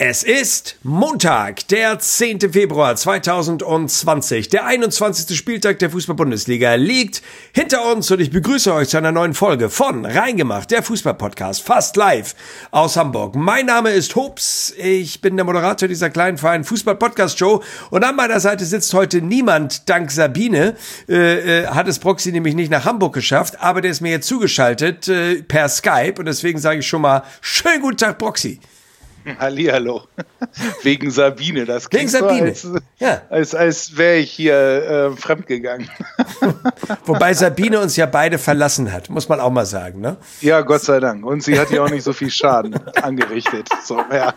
Es ist Montag, der 10. Februar 2020. Der 21. Spieltag der Fußball-Bundesliga liegt hinter uns und ich begrüße euch zu einer neuen Folge von Reingemacht, der Fußball-Podcast, fast live aus Hamburg. Mein Name ist Hops, ich bin der Moderator dieser kleinen feinen Fußball-Podcast-Show und an meiner Seite sitzt heute niemand dank Sabine. Hat es Proxy nämlich nicht nach Hamburg geschafft, aber der ist mir jetzt zugeschaltet per Skype und deswegen sage ich schon mal, schönen guten Tag Proxy. Hallihallo. Wegen Sabine. Das klingt so, als wäre ich hier fremdgegangen. Wobei Sabine uns ja beide verlassen hat, muss man auch mal sagen, ne? Ja, Gott sei Dank. Und sie hat ja auch nicht so viel Schaden angerichtet. So, ja.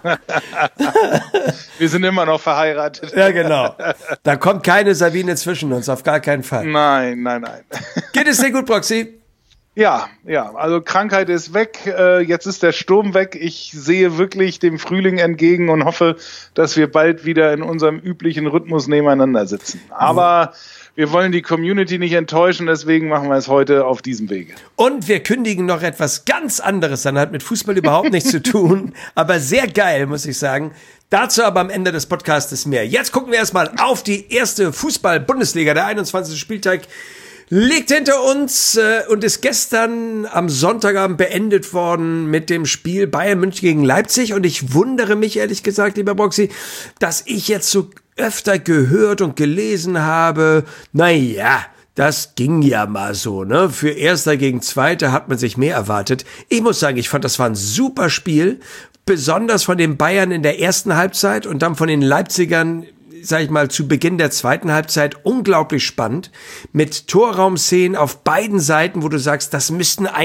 Wir sind immer noch verheiratet. Ja, genau. Da kommt keine Sabine zwischen uns, auf gar keinen Fall. Nein. Geht es dir gut, Proxy? Ja, also Krankheit ist weg, jetzt ist der Sturm weg. Ich sehe wirklich dem Frühling entgegen und hoffe, dass wir bald wieder in unserem üblichen Rhythmus nebeneinander sitzen. Aber wir wollen die Community nicht enttäuschen, deswegen machen wir es heute auf diesem Wege. Und wir kündigen noch etwas ganz anderes an, hat mit Fußball überhaupt nichts zu tun, aber sehr geil, muss ich sagen. Dazu aber am Ende des Podcastes mehr. Jetzt gucken wir erstmal auf die erste Fußball-Bundesliga, der 21. Spieltag. Liegt hinter uns und ist gestern am Sonntagabend beendet worden mit dem Spiel Bayern München gegen Leipzig. Und ich wundere mich, ehrlich gesagt, lieber Boxy, dass ich jetzt so öfter gehört und gelesen habe, naja, das ging ja mal so, ne? Für Erster gegen Zweiter hat man sich mehr erwartet. Ich muss sagen, ich fand, das war ein super Spiel. Besonders von den Bayern in der ersten Halbzeit und dann von den Leipzigern, sag ich mal, zu Beginn der zweiten Halbzeit unglaublich spannend, mit Torraumszenen auf beiden Seiten, wo du sagst, das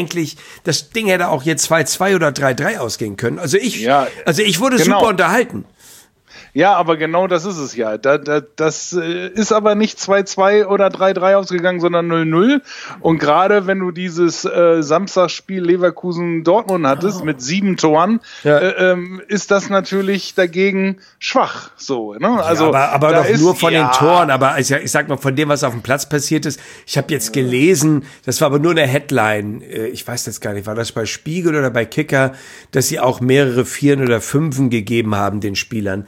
Ding hätte auch jetzt 2-2 oder 3-3 ausgehen können. Also ich wurde super unterhalten. Ja, aber genau das ist es ja. Das ist aber nicht 2-2 oder 3-3 ausgegangen, sondern 0-0. Und gerade wenn du dieses Samstagsspiel Leverkusen-Dortmund hattest mit 7 Toren, ist das natürlich dagegen schwach. So, ne? Also, ja, aber doch nur von den Toren. Aber ich sag mal, von dem, was auf dem Platz passiert ist. Ich habe jetzt gelesen, das war aber nur eine Headline. Ich weiß jetzt gar nicht, war das bei Spiegel oder bei Kicker, dass sie auch mehrere Vieren oder Fünfen gegeben haben den Spielern.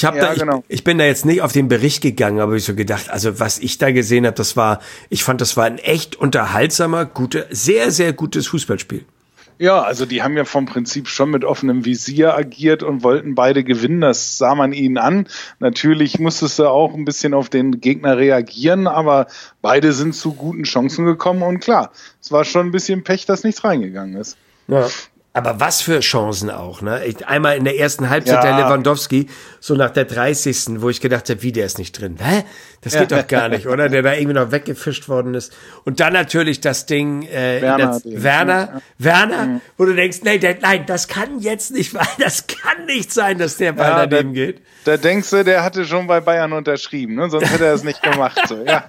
Ich bin da jetzt nicht auf den Bericht gegangen, aber ich so gedacht, also was ich da gesehen habe, ich fand, das war ein echt unterhaltsamer, sehr, sehr gutes Fußballspiel. Ja, also die haben ja vom Prinzip schon mit offenem Visier agiert und wollten beide gewinnen, das sah man ihnen an. Natürlich musstest du auch ein bisschen auf den Gegner reagieren, aber beide sind zu guten Chancen gekommen und klar, es war schon ein bisschen Pech, dass nichts reingegangen ist. Ja. Aber was für Chancen auch, ne? Einmal in der ersten Halbzeit der Lewandowski, so nach der 30. wo ich gedacht habe, der ist nicht drin. Hä? Das geht doch gar nicht, oder? Der da irgendwie noch weggefischt worden ist. Und dann natürlich das Ding, Werner, wo du denkst, nein, das kann jetzt nicht, das kann nicht sein, dass der Ball daneben geht. Da denkst du, der hatte schon bei Bayern unterschrieben, ne? Sonst hätte er es nicht gemacht. So, ja.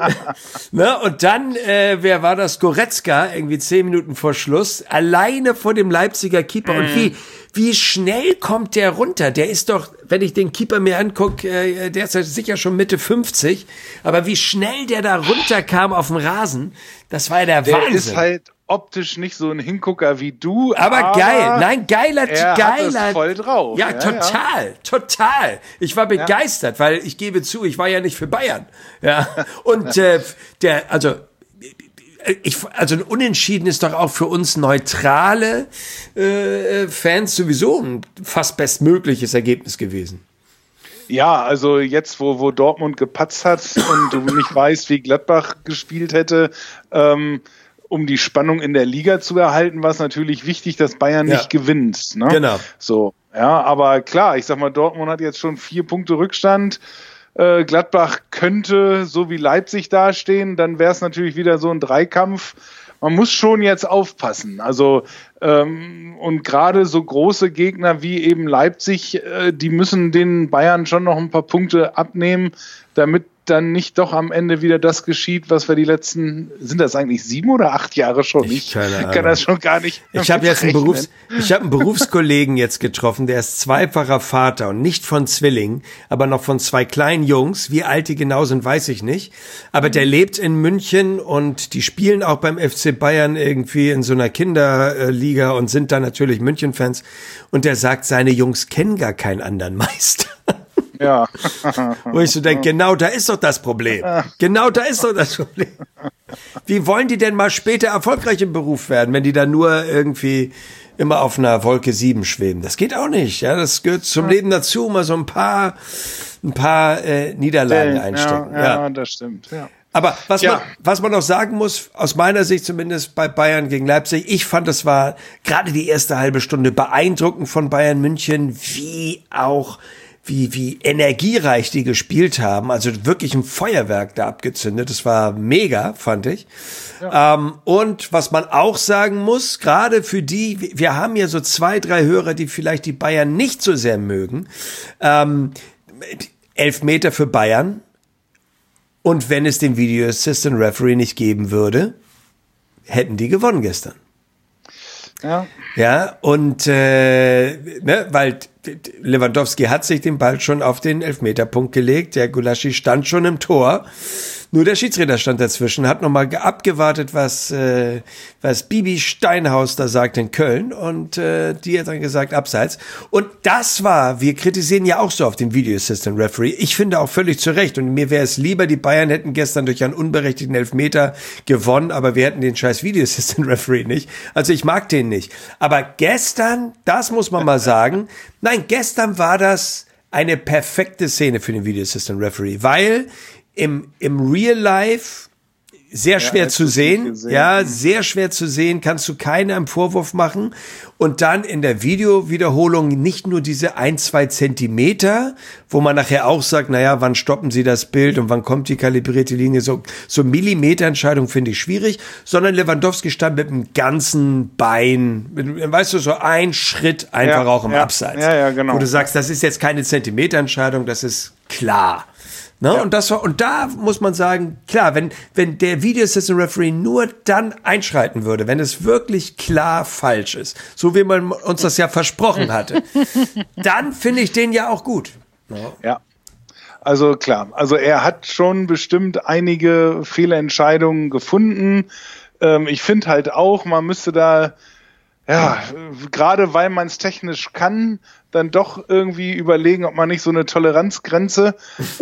Ne? Und dann, wer war das? Goretzka, irgendwie 10 Minuten vor Schluss, alleine vor dem Leipziger Keeper. Und wie schnell kommt der runter? Der ist doch, wenn ich den Keeper mir angucke, der ist ja sicher schon Mitte 50, aber wie schnell der da runterkam auf dem Rasen, das war ja der Wahnsinn. Der ist halt optisch nicht so ein Hingucker wie du. Aber geil. Nein, geiler. Hat es voll drauf. Ja, total. Ich war begeistert, weil ich gebe zu, ich war ja nicht für Bayern. Ja. Und ein Unentschieden ist doch auch für uns neutrale Fans sowieso ein fast bestmögliches Ergebnis gewesen. Ja, also jetzt, wo Dortmund gepatzt hat und du nicht weißt, wie Gladbach gespielt hätte, um die Spannung in der Liga zu erhalten, war es natürlich wichtig, dass Bayern nicht gewinnt. Ne? Genau. So, ja, aber klar, ich sag mal, Dortmund hat jetzt schon 4 Punkte Rückstand. Gladbach könnte so wie Leipzig dastehen, dann wäre es natürlich wieder so ein Dreikampf. Man muss schon jetzt aufpassen. Also und gerade so große Gegner wie eben Leipzig, die müssen den Bayern schon noch ein paar Punkte abnehmen, damit dann nicht doch am Ende wieder das geschieht, was wir die letzten, sind das eigentlich 7 oder 8 Jahre schon? Ich kann das schon gar nicht. Ich habe jetzt einen Berufskollegen jetzt getroffen, der ist zweifacher Vater und nicht von Zwillingen, aber noch von 2 kleinen Jungs. Wie alt die genau sind, weiß ich nicht. Aber der lebt in München und die spielen auch beim FC Bayern irgendwie in so einer Kinderliga und sind da natürlich München-Fans. Und der sagt, seine Jungs kennen gar keinen anderen Meister. Ja. Wo ich so denke, genau da ist doch das Problem. Genau da ist doch das Problem. Wie wollen die denn mal später erfolgreich im Beruf werden, wenn die da nur irgendwie immer auf einer Wolke 7 schweben? Das geht auch nicht. Ja, das gehört zum Leben dazu, mal so ein paar Niederlagen einstecken. Ja, das stimmt. Ja. Aber was man noch sagen muss, aus meiner Sicht zumindest bei Bayern gegen Leipzig, ich fand, es war gerade die erste halbe Stunde beeindruckend von Bayern München, wie energiereich die gespielt haben. Also wirklich ein Feuerwerk da abgezündet. Das war mega, fand ich. Ja. Und was man auch sagen muss, gerade für die, wir haben ja so 2, 3 Hörer, die vielleicht die Bayern nicht so sehr mögen. 11 Meter für Bayern. Und wenn es den Video Assistant Referee nicht geben würde, hätten die gewonnen gestern. Ja. Ja, und weil Lewandowski hat sich den Ball schon auf den Elfmeterpunkt gelegt. Der Gulaschi stand schon im Tor. Nur der Schiedsrichter stand dazwischen, hat nochmal abgewartet, was Bibi Steinhaus da sagt in Köln. Und die hat dann gesagt, abseits. Und das war, wir kritisieren ja auch so auf den Video Assistant Referee. Ich finde auch völlig zu Recht. Und mir wäre es lieber, die Bayern hätten gestern durch einen unberechtigten Elfmeter gewonnen, aber wir hätten den scheiß Video Assistant Referee nicht. Also ich mag den nicht. Aber gestern, das muss man mal sagen, nein, gestern war das eine perfekte Szene für den Video Assistant Referee, weil im Real Life sehr schwer zu sehen. Ja, sehr schwer zu sehen, kannst du keinem Vorwurf machen. Und dann in der Videowiederholung nicht nur diese 1, 2 Zentimeter, wo man nachher auch sagt, naja, wann stoppen sie das Bild und wann kommt die kalibrierte Linie? So Millimeterentscheidung finde ich schwierig, sondern Lewandowski stand mit dem ganzen Bein, weißt du, so ein Schritt einfach auch im Abseits. Ja, genau. Wo du sagst, das ist jetzt keine Zentimeterentscheidung, das ist klar. Ne? Ja. Und da muss man sagen, klar, wenn der Video Assistant Referee nur dann einschreiten würde, wenn es wirklich klar falsch ist, so wie man uns das ja versprochen hatte, dann finde ich den ja auch gut. Ja. Also klar, also er hat schon bestimmt einige Fehlentscheidungen gefunden. Ich finde halt auch, man müsste da, ja, gerade weil man es technisch kann, dann doch irgendwie überlegen, ob man nicht so eine Toleranzgrenze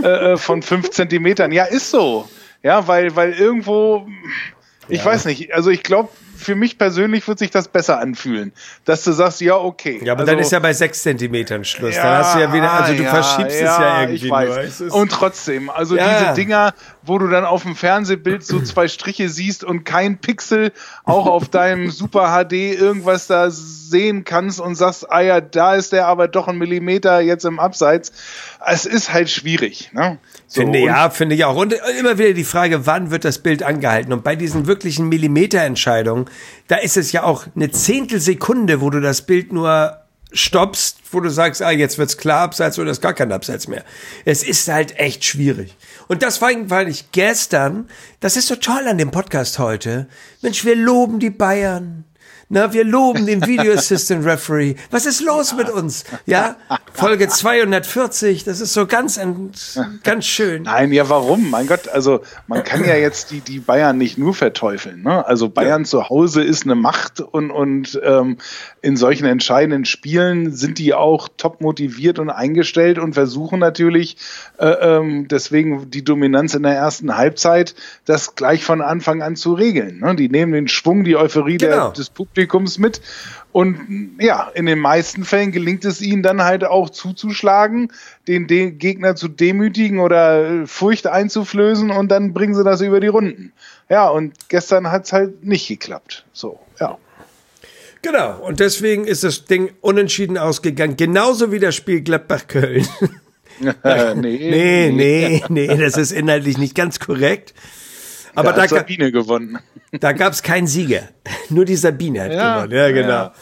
von 5 Zentimetern, ja, ist so. Ja, weil irgendwo, ich weiß nicht, also ich glaube, für mich persönlich wird sich das besser anfühlen, dass du sagst, ja, okay. Ja, aber also, dann ist ja bei 6 Zentimetern Schluss. Dann hast du ja wieder, also du verschiebst es ja irgendwie. Ich weiß. Und trotzdem, also diese Dinger, wo du dann auf dem Fernsehbild so 2 Striche siehst und kein Pixel auch auf deinem Super HD irgendwas da sehen kannst und sagst, ah ja, da ist der aber doch 1 Millimeter jetzt im Abseits. Es ist halt schwierig, ne? So, finde ich auch. Und immer wieder die Frage, wann wird das Bild angehalten? Und bei diesen wirklichen Millimeterentscheidungen, da ist es ja auch eine Zehntelsekunde, wo du das Bild nur stoppst, wo du sagst, jetzt wird's klar Abseits oder ist gar kein Abseits mehr. Es ist halt echt schwierig. Und das war ich gestern, das ist so toll an dem Podcast heute. Mensch, wir loben die Bayern. Na, wir loben den Video Assistant Referee. Was ist los mit uns? Ja, Folge 240, das ist so ganz schön. Nein, ja, warum? Mein Gott, also man kann ja jetzt die Bayern nicht nur verteufeln. Ne? Also Bayern zu Hause ist eine Macht und in solchen entscheidenden Spielen sind die auch top motiviert und eingestellt und versuchen natürlich deswegen die Dominanz in der ersten Halbzeit, das gleich von Anfang an zu regeln. Ne? Die nehmen den Schwung, die Euphorie des Publikums mit und ja, in den meisten Fällen gelingt es ihnen dann halt auch zuzuschlagen, den Gegner zu demütigen oder Furcht einzuflößen und dann bringen sie das über die Runden. Ja, und gestern hat es halt nicht geklappt. So, ja. Genau, und deswegen ist das Ding unentschieden ausgegangen, genauso wie das Spiel Gladbach-Köln. Nee, das ist inhaltlich nicht ganz korrekt. Aber da hat Sabine gewonnen. Da gab es keinen Sieger. Nur die Sabine hat gewonnen. Ja, genau.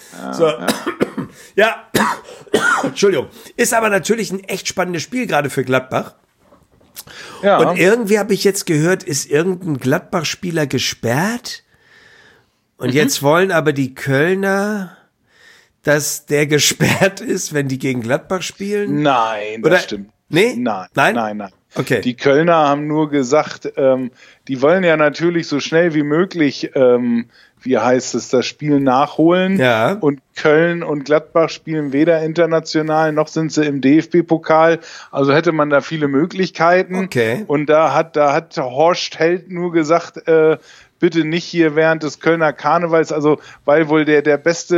Ja. Entschuldigung. Ist aber natürlich ein echt spannendes Spiel, gerade für Gladbach. Ja. Und irgendwie habe ich jetzt gehört, ist irgendein Gladbach-Spieler gesperrt. Und jetzt wollen aber die Kölner, dass der gesperrt ist, wenn die gegen Gladbach spielen. Nein, das stimmt. Nee? Nein. Okay. Die Kölner haben nur gesagt, die wollen ja natürlich so schnell wie möglich, das Spiel nachholen. Ja. Und Köln und Gladbach spielen weder international, noch sind sie im DFB-Pokal. Also hätte man da viele Möglichkeiten. Okay. Und da hat Horst Held nur gesagt, bitte nicht hier während des Kölner Karnevals, also weil wohl der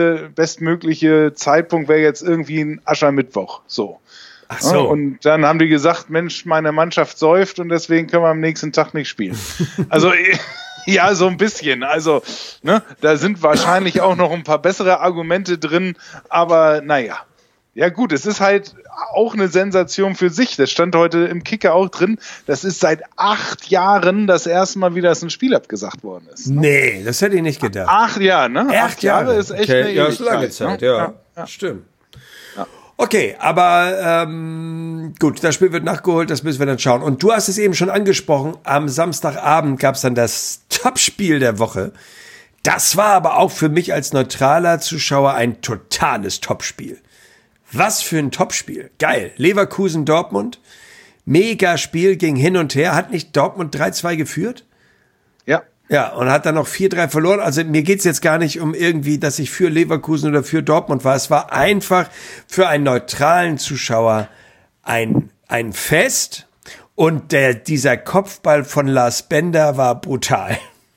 bestmögliche Zeitpunkt wäre jetzt irgendwie ein Aschermittwoch. So. Ach so. Und dann haben die gesagt, Mensch, meine Mannschaft säuft und deswegen können wir am nächsten Tag nicht spielen. Also ja, so ein bisschen. Also, ne, da sind wahrscheinlich auch noch ein paar bessere Argumente drin, aber naja. Ja gut, es ist halt auch eine Sensation für sich. Das stand heute im Kicker auch drin. Das ist seit 8 Jahren das erste Mal wieder, dass ein Spiel abgesagt worden ist. Ne? Nee, das hätte ich nicht gedacht. 8 Jahre, ne? 8 Jahre ist echt eine ja, ist lange Ewigkeit, Zeit, ne? ja. Stimmt. Ja. Okay, aber gut, das Spiel wird nachgeholt, das müssen wir dann schauen. Und du hast es eben schon angesprochen, am Samstagabend gab es dann das Topspiel der Woche. Das war aber auch für mich als neutraler Zuschauer ein totales Topspiel. Was für ein Topspiel. Geil. Leverkusen-Dortmund. Mega Spiel, ging hin und her. Hat nicht Dortmund 3-2 geführt? Ja. Ja, und hat dann noch 4-3 verloren. Also mir geht's jetzt gar nicht um irgendwie, dass ich für Leverkusen oder für Dortmund war. Es war einfach für einen neutralen Zuschauer ein Fest. Und dieser Kopfball von Lars Bender war brutal.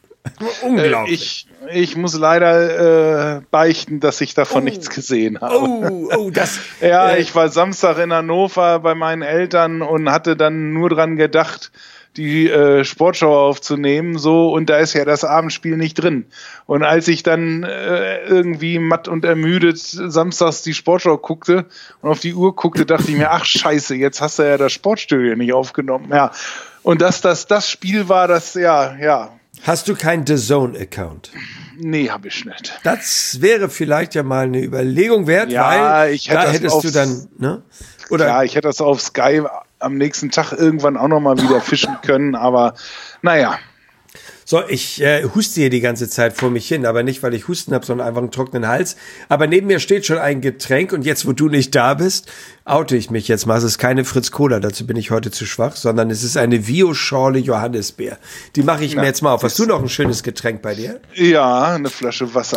Unglaublich. Ich muss leider beichten, dass ich davon nichts gesehen habe. Das. Ja, ich war Samstag in Hannover bei meinen Eltern und hatte dann nur dran gedacht, die Sportschau aufzunehmen, so, und da ist ja das Abendspiel nicht drin. Und als ich dann irgendwie matt und ermüdet samstags die Sportschau guckte und auf die Uhr guckte, dachte ich mir, ach scheiße, jetzt hast du ja das Sportstudio nicht aufgenommen. Ja. Und dass das Spiel war, das, ja. Hast du keinen DAZN-Account? Nee, habe ich nicht. Das wäre vielleicht ja mal eine Überlegung wert, ja, weil da hättest du dann, ne? Oder? Ja, ich hätte das auf Sky am nächsten Tag irgendwann auch nochmal wieder fischen können, aber naja. So, ich huste hier die ganze Zeit vor mich hin, aber nicht, weil ich Husten habe, sondern einfach einen trockenen Hals. Aber neben mir steht schon ein Getränk und jetzt, wo du nicht da bist, oute ich mich jetzt mal. Es ist keine Fritz Cola, dazu bin ich heute zu schwach, sondern es ist eine Vio-Schorle Johannisbeer. Die mache ich mir jetzt mal auf. Hast du noch ein schönes Getränk bei dir? Ja, eine Flasche Wasser.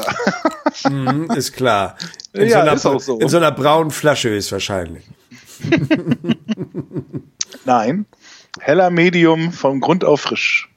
Ist klar. Ist auch so. In so einer braunen Flasche ist wahrscheinlich. Nein, heller Medium vom Grund auf frisch.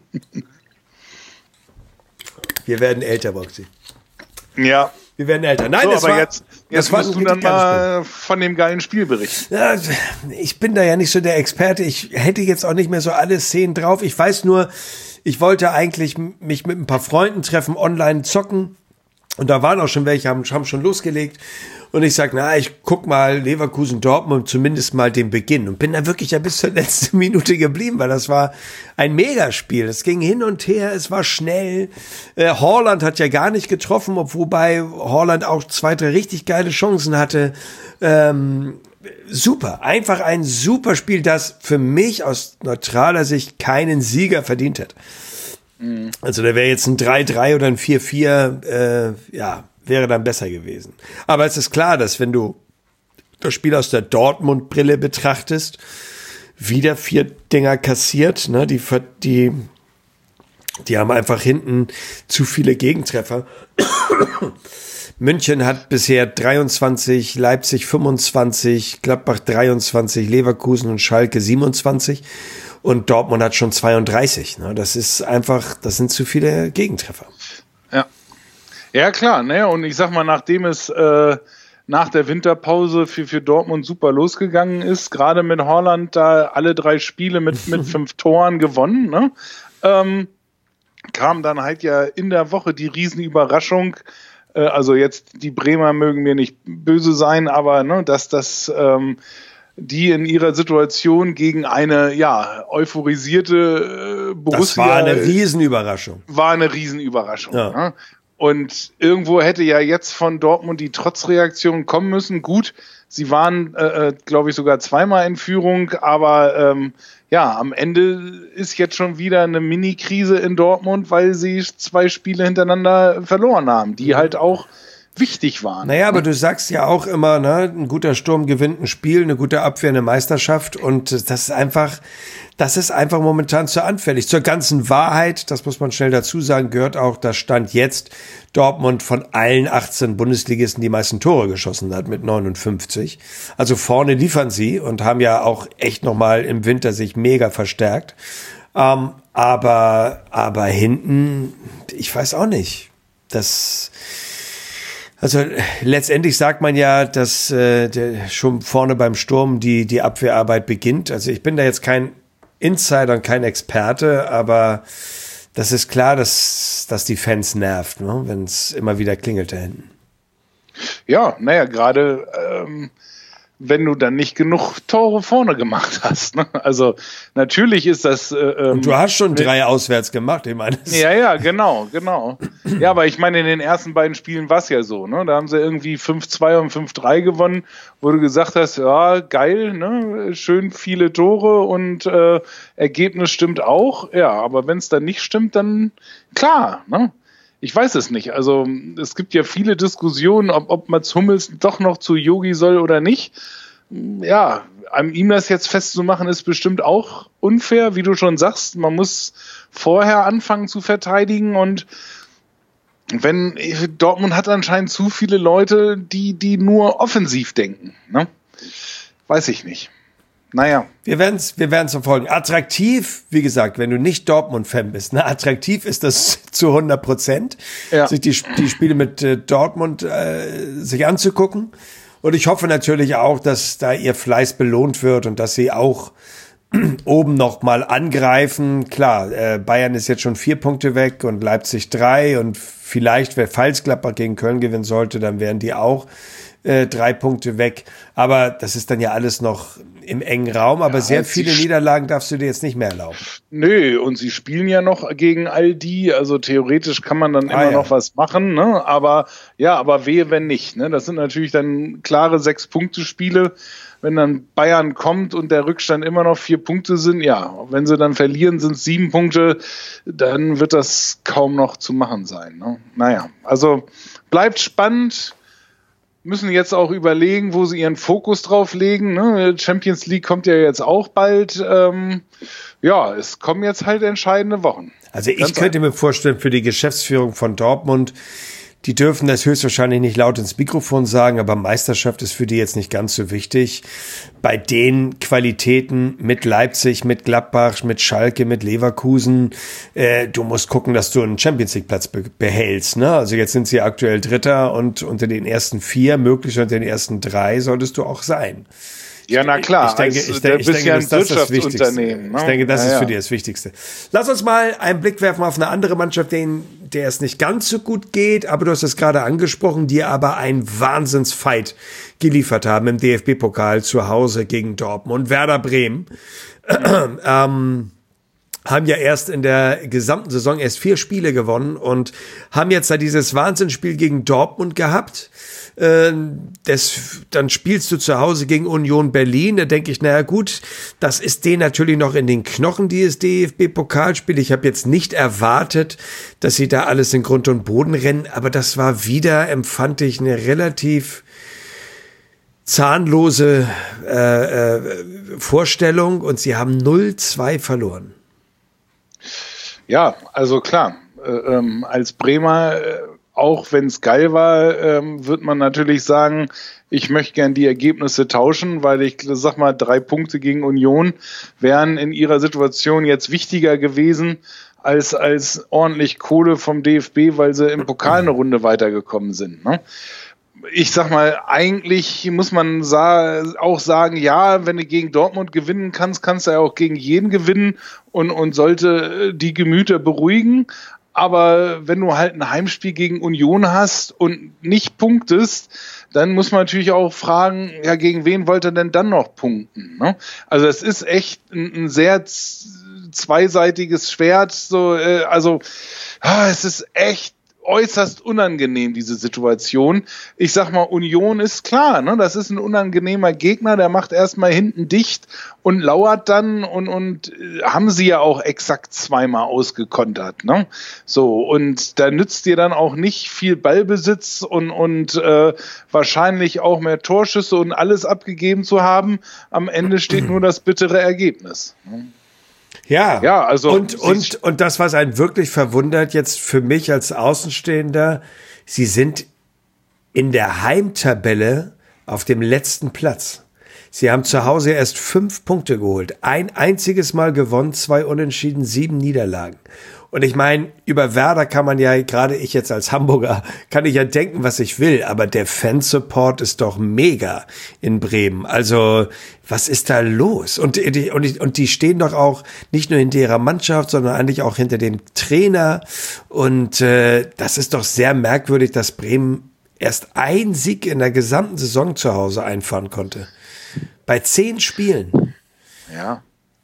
Wir werden älter, Boxy. Ja. Wir werden älter. Nein, so, das aber war, jetzt das war musst du dann mal von dem geilen Spiel berichten. Ja, ich bin da ja nicht so der Experte. Ich hätte jetzt auch nicht mehr so alle Szenen drauf. Ich weiß nur, ich wollte eigentlich mich mit ein paar Freunden treffen, online zocken. Und da waren auch schon welche, haben schon losgelegt. Und ich sag, ich guck mal Leverkusen-Dortmund, zumindest mal den Beginn. Und bin da wirklich ja bis zur letzten Minute geblieben, weil das war ein Megaspiel. Es ging hin und her, es war schnell. Haaland hat ja gar nicht getroffen, wobei Haaland auch 2, 3 richtig geile Chancen hatte. Super, einfach ein super Spiel, das für mich aus neutraler Sicht keinen Sieger verdient hat. Also da wäre jetzt ein 3-3 oder ein 4-4, wäre dann besser gewesen. Aber es ist klar, dass wenn du das Spiel aus der Dortmund-Brille betrachtest, wieder 4 Dinger kassiert, ne? Die haben einfach hinten zu viele Gegentreffer. München hat bisher 23, Leipzig 25, Gladbach 23, Leverkusen und Schalke 27 und Dortmund hat schon 32. Ne? Das sind zu viele Gegentreffer. Ja, klar, ne? Und ich sag mal, nachdem es nach der Winterpause für Dortmund super losgegangen ist, gerade mit Haaland da alle 3 Spiele mit 5 Toren gewonnen, ne? Kam dann halt ja in der Woche die Riesenüberraschung, also jetzt die Bremer mögen mir nicht böse sein, aber ne, dass die in ihrer Situation gegen eine euphorisierte Borussia. Das war eine Riesenüberraschung. War eine Riesenüberraschung. Ja. Ne? Und irgendwo hätte ja jetzt von Dortmund die Trotzreaktion kommen müssen. Gut, sie waren, glaube ich, sogar zweimal in Führung, aber am Ende ist jetzt schon wieder eine Mini-Krise in Dortmund, weil sie 2 Spiele hintereinander verloren haben, die halt auch wichtig waren. Naja, aber du sagst ja auch immer, ne, ein guter Sturm gewinnt ein Spiel, eine gute Abwehr, eine Meisterschaft, und das ist einfach momentan zu anfällig. Zur ganzen Wahrheit, das muss man schnell dazu sagen, gehört auch, dass Stand jetzt Dortmund von allen 18 Bundesligisten die meisten Tore geschossen hat mit 59. Also vorne liefern sie und haben ja auch echt nochmal im Winter sich mega verstärkt. Aber hinten, ich weiß auch nicht. Also letztendlich sagt man ja, dass schon vorne beim Sturm die Abwehrarbeit beginnt. Also ich bin da jetzt kein Insider und kein Experte, aber das ist klar, dass die Fans nervt, ne? Wenn es immer wieder klingelt da hinten. Ja, naja, gerade wenn du dann nicht genug Tore vorne gemacht hast. Ne? Also natürlich ist das... und du hast schon 3 auswärts gemacht, ich meine. Ja, genau. Ja, aber ich meine, in den ersten beiden Spielen war es ja so. Ne? Da haben sie irgendwie 5-2 und 5-3 gewonnen, wo du gesagt hast, ja, geil, ne? Schön viele Tore und Ergebnis stimmt auch. Ja, aber wenn es dann nicht stimmt, dann klar, ne? Ich weiß es nicht. Also es gibt ja viele Diskussionen, ob Mats Hummels doch noch zu Yogi soll oder nicht. Ja, an ihm das jetzt festzumachen, ist bestimmt auch unfair, wie du schon sagst. Man muss vorher anfangen zu verteidigen, und wenn Dortmund hat anscheinend zu viele Leute, die nur offensiv denken. Ne? Weiß ich nicht. Naja. Wir werden's verfolgen. Attraktiv, wie gesagt, wenn du nicht Dortmund-Fan bist, ne, attraktiv ist das zu 100%, ja. Sich die Spiele mit Dortmund sich anzugucken. Und ich hoffe natürlich auch, dass da ihr Fleiß belohnt wird und dass sie auch oben noch mal angreifen. Klar, Bayern ist jetzt schon 4 Punkte weg und Leipzig 3, und vielleicht, falls Gladbach gegen Köln gewinnen sollte, dann wären die auch 3 Punkte weg. Aber das ist dann ja alles noch im engen Raum. Aber ja, sehr viele Niederlagen darfst du dir jetzt nicht mehr erlauben. Nö, und sie spielen ja noch gegen all die. Also theoretisch kann man dann immer noch was machen. Ne? Aber wehe, wenn nicht. Ne? Das sind natürlich dann klare 6-Punkte-Spiele. Wenn dann Bayern kommt und der Rückstand immer noch 4 Punkte sind, ja, wenn sie dann verlieren, sind es 7 Punkte, dann wird das kaum noch zu machen sein. Ne? Naja, also bleibt spannend. Müssen jetzt auch überlegen, wo sie ihren Fokus drauf legen. Ne? Champions League kommt ja jetzt auch bald. Es kommen jetzt halt entscheidende Wochen. Also ich könnte mir vorstellen, für die Geschäftsführung von Dortmund, die dürfen das höchstwahrscheinlich nicht laut ins Mikrofon sagen, aber Meisterschaft ist für die jetzt nicht ganz so wichtig. Bei den Qualitäten mit Leipzig, mit Gladbach, mit Schalke, mit Leverkusen, du musst gucken, dass du einen Champions-League-Platz behältst. Ne? Also jetzt sind sie aktuell Dritter, und unter den ersten 4, möglich unter den ersten 3 solltest du auch sein. Ja, na klar. Ich denke, dass das das Wichtigste. Ne? Ich denke, das ist für die das Wichtigste. Lass uns mal einen Blick werfen auf eine andere Mannschaft, der es nicht ganz so gut geht, aber du hast es gerade angesprochen, die aber einen Wahnsinnsfight geliefert haben im DFB-Pokal zu Hause gegen Dortmund. Werder Bremen haben ja erst in der gesamten Saison erst 4 Spiele gewonnen und haben jetzt da dieses Wahnsinnsspiel gegen Dortmund gehabt. Dann spielst du zu Hause gegen Union Berlin. Da denke ich, naja gut, das ist denen natürlich noch in den Knochen, dieses DFB-Pokalspiel. Ich habe jetzt nicht erwartet, dass sie da alles in Grund und Boden rennen, aber das war wieder, empfand ich, eine relativ zahnlose Vorstellung, und sie haben 0-2 verloren. Ja, also klar, als Bremer, auch wenn es geil war, wird man natürlich sagen, ich möchte gern die Ergebnisse tauschen, weil ich sag mal, 3 Punkte gegen Union wären in ihrer Situation jetzt wichtiger gewesen als ordentlich Kohle vom DFB, weil sie im Pokal eine Runde weitergekommen sind. Ne? Ich sag mal, eigentlich muss man auch sagen, ja, wenn du gegen Dortmund gewinnen kannst, kannst du ja auch gegen jeden gewinnen und sollte die Gemüter beruhigen. Aber wenn du halt ein Heimspiel gegen Union hast und nicht punktest, dann muss man natürlich auch fragen, ja, gegen wen wollt ihr denn dann noch punkten? Ne? Also es ist echt ein sehr zweiseitiges Schwert. Es ist echt äußerst unangenehm, diese Situation. Ich sag mal, Union ist klar, ne? Das ist ein unangenehmer Gegner, der macht erstmal hinten dicht und lauert dann und haben sie ja auch exakt zweimal ausgekontert, ne? So, und da nützt dir dann auch nicht viel Ballbesitz und wahrscheinlich auch mehr Torschüsse und alles abgegeben zu haben. Am Ende steht nur das bittere Ergebnis. Ja, also und das, was einen wirklich verwundert, jetzt für mich als Außenstehender, sie sind in der Heimtabelle auf dem letzten Platz. Sie haben zu Hause erst 5 Punkte geholt. Ein einziges Mal gewonnen, 2 Unentschieden, 7 Niederlagen. Und ich meine, über Werder kann man ja, gerade ich jetzt als Hamburger, kann ich ja denken, was ich will, aber der Fansupport ist doch mega in Bremen. Also, was ist da los? Und die stehen doch auch nicht nur hinter ihrer Mannschaft, sondern eigentlich auch hinter dem Trainer. Und das ist doch sehr merkwürdig, dass Bremen erst einen Sieg in der gesamten Saison zu Hause einfahren konnte. Bei 10 Spielen. Ja.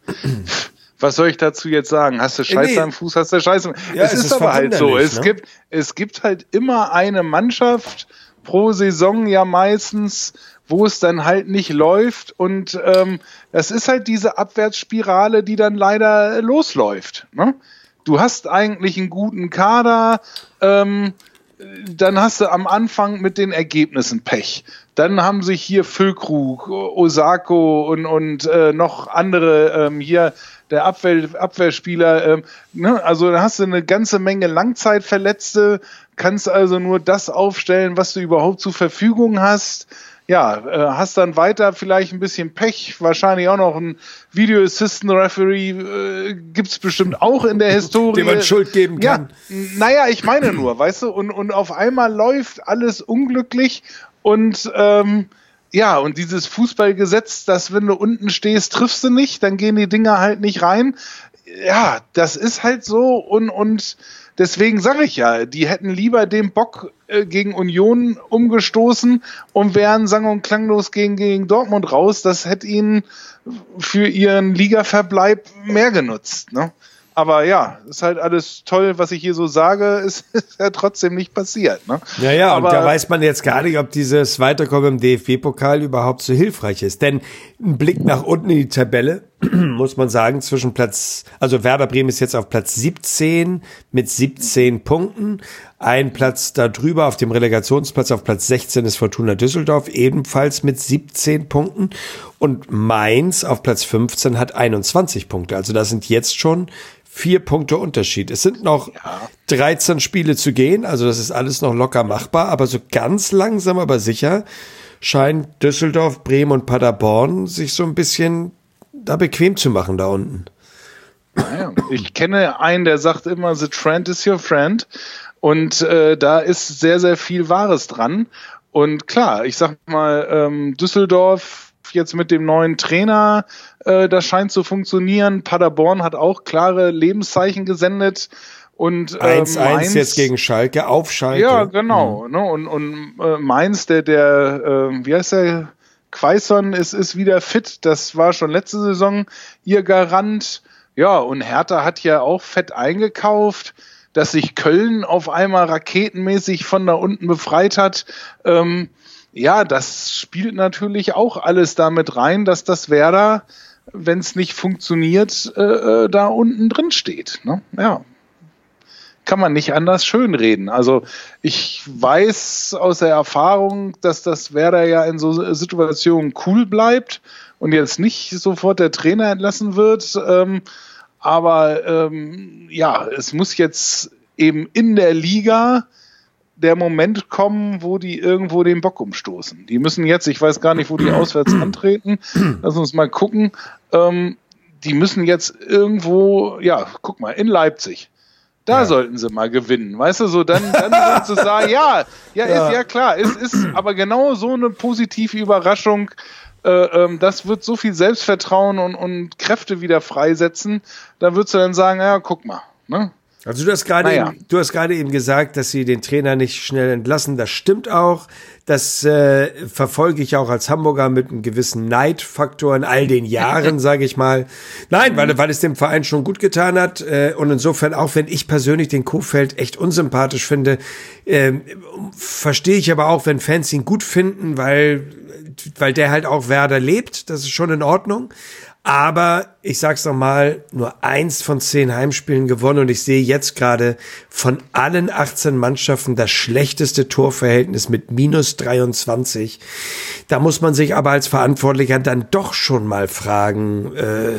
Was soll ich dazu jetzt sagen? Hast du Scheiße am Fuß, hast du Scheiße. Ja, es ist aber halt so. Es gibt halt immer eine Mannschaft pro Saison ja meistens, wo es dann halt nicht läuft. Und das ist halt diese Abwärtsspirale, die dann leider losläuft. Ne? Du hast eigentlich einen guten Kader, dann hast du am Anfang mit den Ergebnissen Pech. Dann haben sich hier Füllkrug, Osako und noch andere hier der Abwehrspieler, ne? Also da hast du eine ganze Menge Langzeitverletzte, kannst also nur das aufstellen, was du überhaupt zur Verfügung hast. Ja, hast dann weiter vielleicht ein bisschen Pech, wahrscheinlich auch noch ein Video Assistant Referee gibt's bestimmt auch in der Historie. Dem man Schuld geben kann. Ja, naja, ich meine nur, weißt du, und auf einmal läuft alles unglücklich und ja, und dieses Fußballgesetz, dass wenn du unten stehst, triffst du nicht, dann gehen die Dinger halt nicht rein. Ja, das ist halt so und deswegen sage ich ja, die hätten lieber den Bock gegen Union umgestoßen und wären sang- und klanglos gegen Dortmund raus. Das hätte ihnen für ihren Ligaverbleib mehr genutzt, ne? Aber ja, ist halt alles toll, was ich hier so sage, ist ja trotzdem nicht passiert. Ne? Ja, aber und da weiß man jetzt gar nicht, ob dieses Weiterkommen im DFB-Pokal überhaupt so hilfreich ist. Denn ein Blick nach unten in die Tabelle, muss man sagen, zwischen also Werder Bremen ist jetzt auf Platz 17 mit 17 Punkten. Ein Platz da drüber auf dem Relegationsplatz auf Platz 16 ist Fortuna Düsseldorf, ebenfalls mit 17 Punkten. Und Mainz auf Platz 15 hat 21 Punkte. Also das sind jetzt schon 4 Punkte Unterschied. Es sind noch 13 Spiele zu gehen, also das ist alles noch locker machbar, aber so ganz langsam, aber sicher scheint Düsseldorf, Bremen und Paderborn sich so ein bisschen da bequem zu machen da unten. Naja, ich kenne einen, der sagt immer, the trend is your friend und da ist sehr, sehr viel Wahres dran und klar, ich sag mal, Düsseldorf jetzt mit dem neuen Trainer, das scheint zu funktionieren. Paderborn hat auch klare Lebenszeichen gesendet. Und 1-1 Mainz jetzt gegen Schalke, auf Schalke. Ja, genau. Ne? Und Mainz, der wie heißt der? Quaison ist wieder fit. Das war schon letzte Saison ihr Garant. Ja, und Hertha hat ja auch fett eingekauft, dass sich Köln auf einmal raketenmäßig von da unten befreit hat. Ja, das spielt natürlich auch alles damit rein, dass das Werder, wenn es nicht funktioniert, da unten drin steht. Ne? Ja, kann man nicht anders schönreden. Also ich weiß aus der Erfahrung, dass das Werder ja in so Situationen cool bleibt und jetzt nicht sofort der Trainer entlassen wird. Aber ja, es muss jetzt eben in der Liga der Moment kommen, wo die irgendwo den Bock umstoßen. Die müssen jetzt, ich weiß gar nicht, wo die auswärts antreten, lass uns mal gucken, die müssen jetzt irgendwo, ja, guck mal, in Leipzig. Da sollten sie mal gewinnen, weißt du, so dann würdest du sagen, ist klar, ist aber genau so eine positive Überraschung, das wird so viel Selbstvertrauen und Kräfte wieder freisetzen, da würdest du dann sagen, ja, guck mal, ne? Also du hast gerade eben gesagt, dass sie den Trainer nicht schnell entlassen. Das stimmt auch. Das verfolge ich auch als Hamburger mit einem gewissen Neidfaktor in all den Jahren, sage ich mal. Nein, weil es dem Verein schon gut getan hat. Und insofern, auch wenn ich persönlich den Kohfeldt echt unsympathisch finde, verstehe ich aber auch, wenn Fans ihn gut finden, weil der halt auch Werder lebt. Das ist schon in Ordnung. Aber ich sag's nochmal, nur 1 von 10 Heimspielen gewonnen und ich sehe jetzt gerade von allen 18 Mannschaften das schlechteste Torverhältnis mit -23. Da muss man sich aber als Verantwortlicher dann doch schon mal fragen,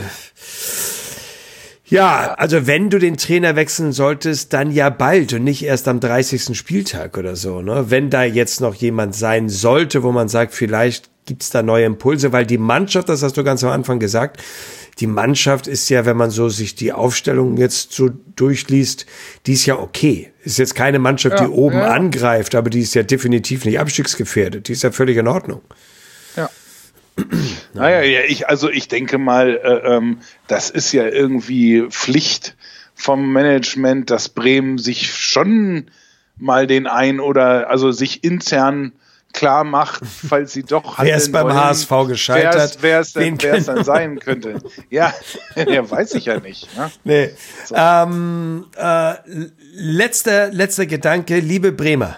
ja, also wenn du den Trainer wechseln solltest, dann ja bald und nicht erst am 30. Spieltag oder so, ne? Wenn da jetzt noch jemand sein sollte, wo man sagt, vielleicht gibt's da neue Impulse, weil die Mannschaft, das hast du ganz am Anfang gesagt, die Mannschaft ist ja, wenn man so sich die Aufstellung jetzt so durchliest, die ist ja okay. Ist jetzt keine Mannschaft, die oben angreift, aber die ist ja definitiv nicht abstiegsgefährdet. Die ist ja völlig in Ordnung. Ja. Naja, ich denke mal, das ist ja irgendwie Pflicht vom Management, dass Bremen sich schon mal also sich intern klar macht, falls sie doch wer ist beim HSV gescheitert, wer es dann sein könnte. Ja, weiß ich ja nicht. Ne? Nee. So. Letzter Gedanke, liebe Bremer.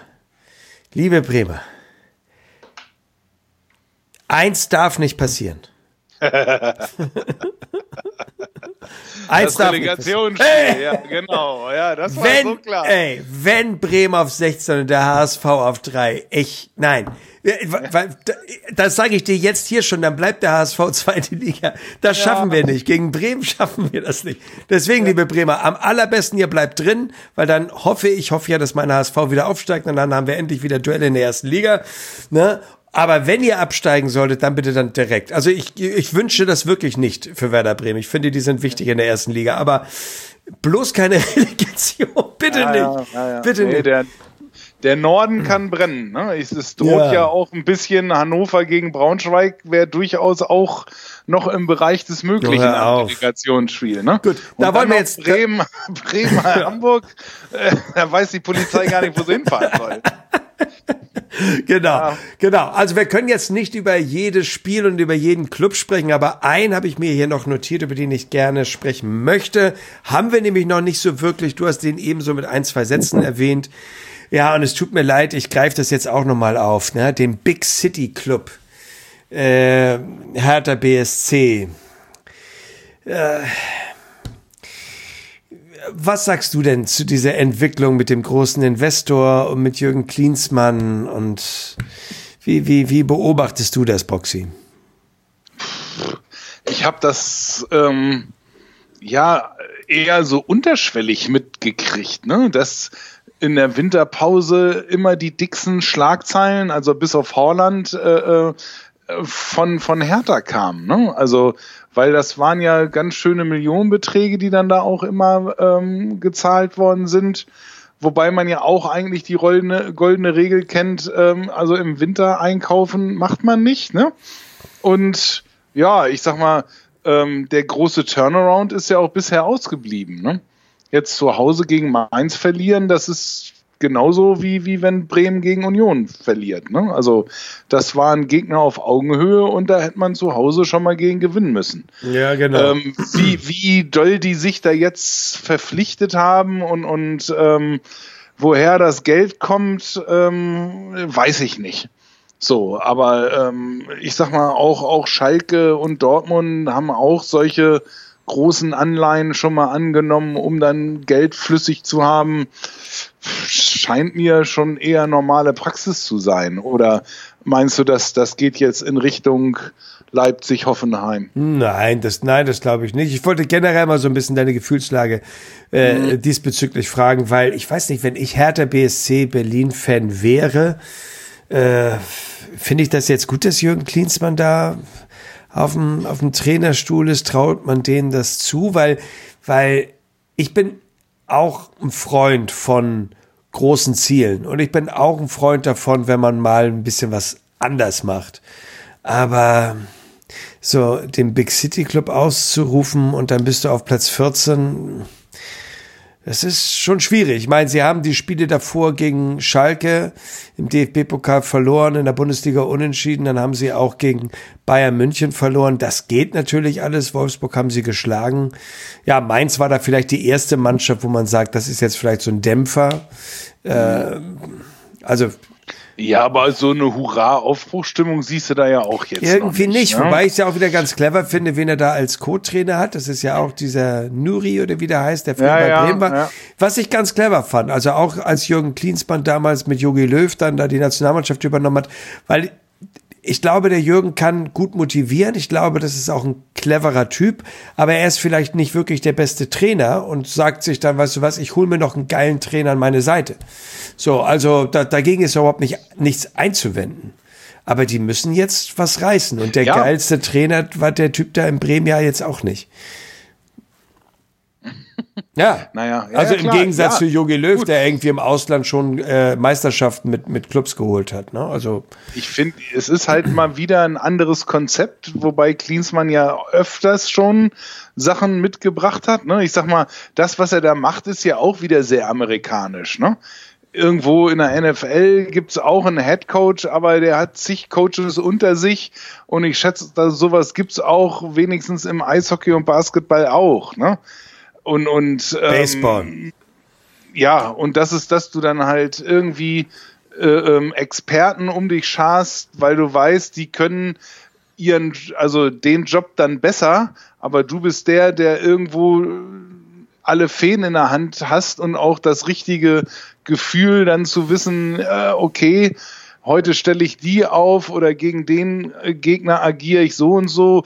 Eins darf nicht passieren. Das Relegationsspiel, ja, genau. Ja, das war so klar. Wenn Bremen auf 16 und der HSV auf 3, nein. Das sage ich dir jetzt hier schon, dann bleibt der HSV zweite Liga. Das schaffen wir nicht. Gegen Bremen schaffen wir das nicht. Deswegen, liebe Bremer, am allerbesten ihr bleibt drin, weil dann hoffe ja, dass mein HSV wieder aufsteigt und dann haben wir endlich wieder Duelle in der ersten Liga. Ne? Aber wenn ihr absteigen solltet, dann bitte dann direkt. Also ich wünsche das wirklich nicht für Werder Bremen. Ich finde, die sind wichtig in der ersten Liga. Aber bloß keine Relegation. Bitte nicht. Ja. Bitte nicht. Der Norden kann brennen. Ne? Es droht ja auch ein bisschen Hannover gegen Braunschweig, wäre durchaus auch noch im Bereich des Möglichen am Relegationsspiel. Ne? Gut, da wollen wir jetzt Bremen Hamburg, da weiß die Polizei gar nicht, wo sie hinfahren soll. Genau. Also wir können jetzt nicht über jedes Spiel und über jeden Club sprechen, aber einen habe ich mir hier noch notiert, über den ich gerne sprechen möchte. Haben wir nämlich noch nicht so wirklich. Du hast den ebenso mit 1, 2 Sätzen erwähnt. Ja, und es tut mir leid, ich greife das jetzt auch nochmal auf, ne? Den Big City Club. Hertha BSC. Was sagst du denn zu dieser Entwicklung mit dem großen Investor und mit Jürgen Klinsmann und wie beobachtest du das, Boxy? Ich habe das eher so unterschwellig mitgekriegt, ne? Dass in der Winterpause immer die dicksten Schlagzeilen, also bis auf Haaland, von Hertha kamen, ne? Also weil das waren ja ganz schöne Millionenbeträge, die dann da auch immer gezahlt worden sind. Wobei man ja auch eigentlich die goldene Regel kennt, also im Winter einkaufen macht man nicht, ne? Und ja, ich sag mal, der große Turnaround ist ja auch bisher ausgeblieben, ne? Jetzt zu Hause gegen Mainz verlieren, das ist genauso wie wenn Bremen gegen Union verliert, ne? Also das waren Gegner auf Augenhöhe und da hätte man zu Hause schon mal gegen gewinnen müssen. Ja, genau. Wie doll die sich da jetzt verpflichtet haben und woher das Geld kommt, weiß ich nicht. So, aber ich sag mal, auch Schalke und Dortmund haben auch solche großen Anleihen schon mal angenommen, um dann Geld flüssig zu haben. Scheint mir schon eher normale Praxis zu sein. Oder meinst du, dass das geht jetzt in Richtung Leipzig-Hoffenheim? Nein, das glaube ich nicht. Ich wollte generell mal so ein bisschen deine Gefühlslage diesbezüglich fragen, weil ich weiß nicht, wenn ich Hertha BSC Berlin-Fan wäre, finde ich das jetzt gut, dass Jürgen Klinsmann da auf dem Trainerstuhl ist, traut man denen das zu, weil ich bin auch ein Freund von großen Zielen und ich bin auch ein Freund davon, wenn man mal ein bisschen was anders macht. Aber so den Big City Club auszurufen und dann bist du auf Platz 14, Das ist schon schwierig. Ich meine, sie haben die Spiele davor gegen Schalke im DFB-Pokal verloren, in der Bundesliga unentschieden. Dann haben sie auch gegen Bayern München verloren. Das geht natürlich alles. Wolfsburg haben sie geschlagen. Ja, Mainz war da vielleicht die erste Mannschaft, wo man sagt, das ist jetzt vielleicht so ein Dämpfer. Ja, aber so eine Hurra-Aufbruchstimmung siehst du da ja auch jetzt irgendwie noch nicht, ne? Wobei ich es ja auch wieder ganz clever finde, wen er da als Co-Trainer hat. Das ist ja auch dieser Nuri oder wie der heißt, der früher bei Bremen war. Ja. Was ich ganz clever fand, also auch als Jürgen Klinsmann damals mit Jogi Löw dann da die Nationalmannschaft übernommen hat, weil ich glaube, der Jürgen kann gut motivieren. Ich glaube, das ist auch ein cleverer Typ, aber er ist vielleicht nicht wirklich der beste Trainer und sagt sich dann, weißt du was, ich hole mir noch einen geilen Trainer an meine Seite. So, also dagegen ist überhaupt nichts einzuwenden. Aber die müssen jetzt was reißen und der geilste Trainer war der Typ da in Bremen ja jetzt auch nicht. Ja, also im Gegensatz zu Jogi Löw, der irgendwie im Ausland schon Meisterschaften mit Clubs geholt hat. Ne? Also ich finde, es ist halt mal wieder ein anderes Konzept, wobei Klinsmann ja öfters schon Sachen mitgebracht hat. Ne? Ich sag mal, das, was er da macht, ist ja auch wieder sehr amerikanisch. Ne? Irgendwo in der NFL gibt's auch einen Headcoach, aber der hat zig Coaches unter sich und ich schätze, dass sowas gibt's auch wenigstens im Eishockey und Basketball auch. Ne? Und Baseball. Ja, und das ist, dass du dann halt irgendwie Experten um dich scharst, weil du weißt, die können den Job dann besser, aber du bist der irgendwo alle Fäden in der Hand hast und auch das richtige Gefühl dann zu wissen, okay, heute stelle ich die auf oder gegen den Gegner agiere ich so und so.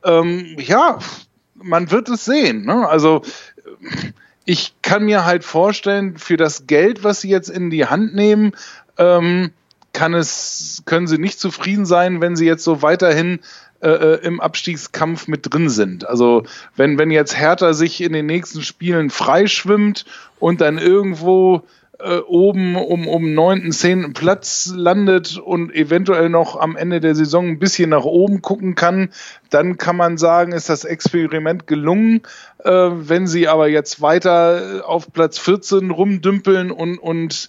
Man wird es sehen. Ne? Also ich kann mir halt vorstellen, für das Geld, was sie jetzt in die Hand nehmen, können sie nicht zufrieden sein, wenn sie jetzt so weiterhin im Abstiegskampf mit drin sind. Also wenn jetzt Hertha sich in den nächsten Spielen freischwimmt und dann irgendwo oben um 9., 10. Platz landet und eventuell noch am Ende der Saison ein bisschen nach oben gucken kann, dann kann man sagen, ist das Experiment gelungen. Wenn sie aber jetzt weiter auf Platz 14 rumdümpeln und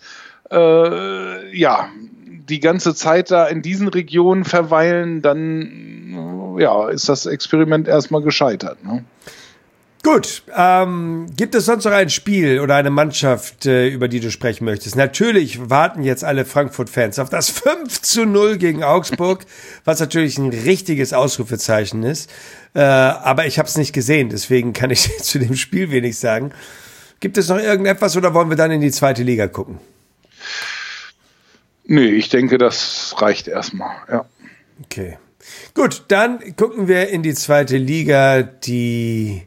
die ganze Zeit da in diesen Regionen verweilen, dann ist das Experiment erstmal gescheitert. Ne? Gut, gibt es sonst noch ein Spiel oder eine Mannschaft, über die du sprechen möchtest? Natürlich warten jetzt alle Frankfurt-Fans auf das 5:0 gegen Augsburg, was natürlich ein richtiges Ausrufezeichen ist. Aber ich habe es nicht gesehen, deswegen kann ich zu dem Spiel wenig sagen. Gibt es noch irgendetwas oder wollen wir dann in die zweite Liga gucken? Nee, ich denke, das reicht erstmal, ja. Okay. Gut, dann gucken wir in die zweite Liga, die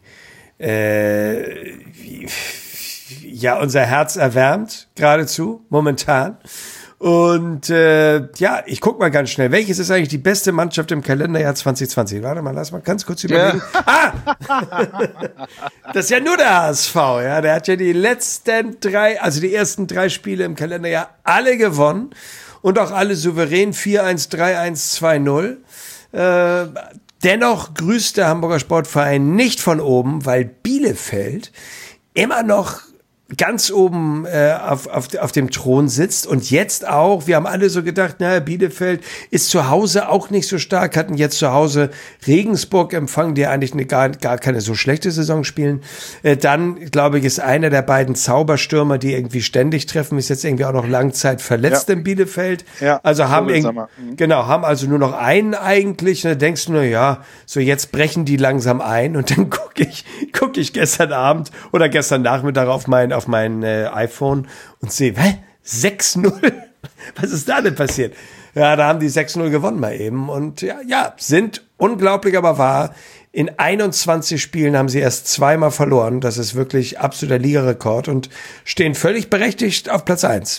unser Herz erwärmt, geradezu, momentan. Und ich guck mal ganz schnell, welches ist eigentlich die beste Mannschaft im Kalenderjahr 2020? Warte mal, lass mal ganz kurz überlegen. Ja. Das ist ja nur der HSV, ja. Der hat ja die ersten 3 Spiele im Kalenderjahr alle gewonnen und auch alle souverän 4-1, 3-1, 2-0. Dennoch grüßt der Hamburger Sportverein nicht von oben, weil Bielefeld immer noch ganz oben auf dem Thron sitzt und jetzt auch, wir haben alle so gedacht, Bielefeld ist zu Hause auch nicht so stark, hatten jetzt zu Hause Regensburg empfangen, die eigentlich gar keine so schlechte Saison spielen. Dann, glaube ich, ist einer der beiden Zauberstürmer, die irgendwie ständig treffen, ist jetzt irgendwie auch noch Langzeit verletzt in Bielefeld. Ja, also haben also nur noch einen eigentlich. Und da denkst du, so jetzt brechen die langsam ein und dann guck ich gestern Abend oder gestern Nachmittag auf mein iPhone und sehe, 6-0? Was ist da denn passiert? Ja, da haben die 6-0 gewonnen mal eben und sind unglaublich, aber wahr. In 21 Spielen haben sie erst 2-mal verloren. Das ist wirklich absoluter Ligarekord und stehen völlig berechtigt auf Platz 1.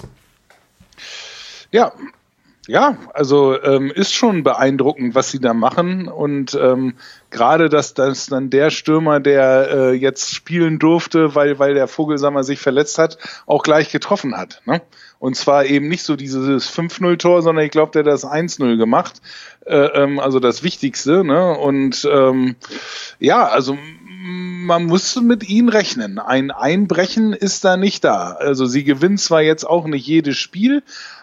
Ja, also ist schon beeindruckend, was sie da machen und gerade, dass dann der Stürmer, der jetzt spielen durfte, weil der Vogelsammer sich verletzt hat, auch gleich getroffen hat. Ne? Und zwar eben nicht so dieses 5-0-Tor, sondern ich glaube, der hat das 1-0 gemacht. Also das Wichtigste. Ne? Und also man muss mit ihnen rechnen. Ein Einbrechen ist da nicht da. Also sie gewinnen zwar jetzt auch nicht jedes Spiel,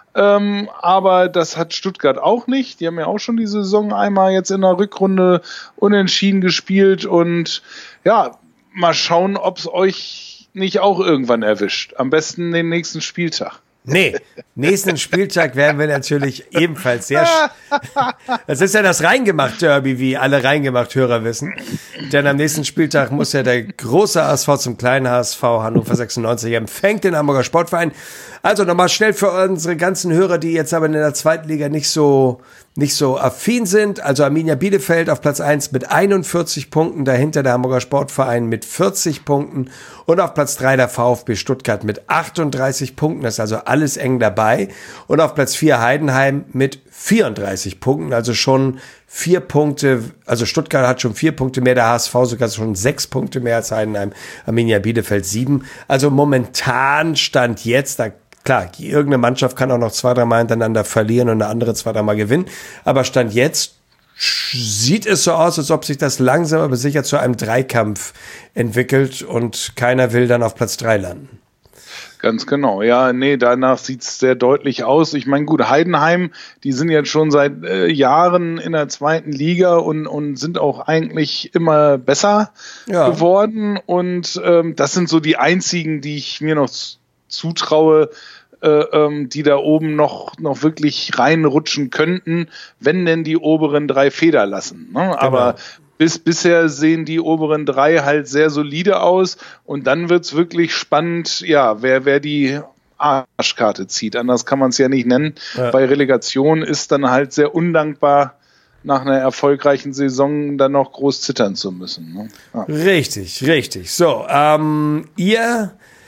aber das hat Stuttgart auch nicht. Die haben ja auch schon die Saison einmal jetzt in der Rückrunde unentschieden gespielt und ja, mal schauen, ob es euch nicht auch irgendwann erwischt. Am besten den nächsten Spieltag. Nee, nächsten Spieltag werden wir natürlich ebenfalls das ist ja das Reingemacht-Derby, wie alle Reingemacht-Hörer wissen. Denn am nächsten Spieltag muss ja der große HSV zum kleinen HSV, Hannover 96, empfängt den Hamburger Sportverein. Also nochmal schnell für unsere ganzen Hörer, die jetzt aber in der zweiten Liga nicht so affin sind. Also Arminia Bielefeld auf Platz 1 mit 41 Punkten, dahinter der Hamburger Sportverein mit 40 Punkten und auf Platz 3 der VfB Stuttgart mit 38 Punkten. Das ist also alles eng dabei. Und auf Platz 4 Heidenheim mit 34 Punkten, also schon 4 Punkte, also Stuttgart hat schon 4 Punkte mehr, der HSV sogar schon 6 Punkte mehr als Heidenheim, Arminia Bielefeld 7. Also momentan Stand jetzt, klar, irgendeine Mannschaft kann auch noch 2-3 Mal hintereinander verlieren und eine andere 2-3 Mal gewinnen. Aber Stand jetzt sieht es so aus, als ob sich das langsam aber sicher zu einem Dreikampf entwickelt und keiner will dann auf Platz 3 landen. Ganz genau, ja, nee, danach sieht's sehr deutlich aus. Ich meine, gut, Heidenheim, die sind jetzt schon seit Jahren in der zweiten Liga und sind auch eigentlich immer besser geworden. Und das sind so die einzigen, die ich mir noch zutraue, die da oben noch wirklich reinrutschen könnten, wenn denn die oberen 3 Feder lassen. Ne? Genau. Aber bisher sehen die oberen 3 halt sehr solide aus und dann wird's wirklich spannend, ja, wer die Arschkarte zieht. Anders kann man es ja nicht nennen. Ja. Bei Relegation ist dann halt sehr undankbar, nach einer erfolgreichen Saison dann noch groß zittern zu müssen. Ne? Ja. Richtig. So, ihr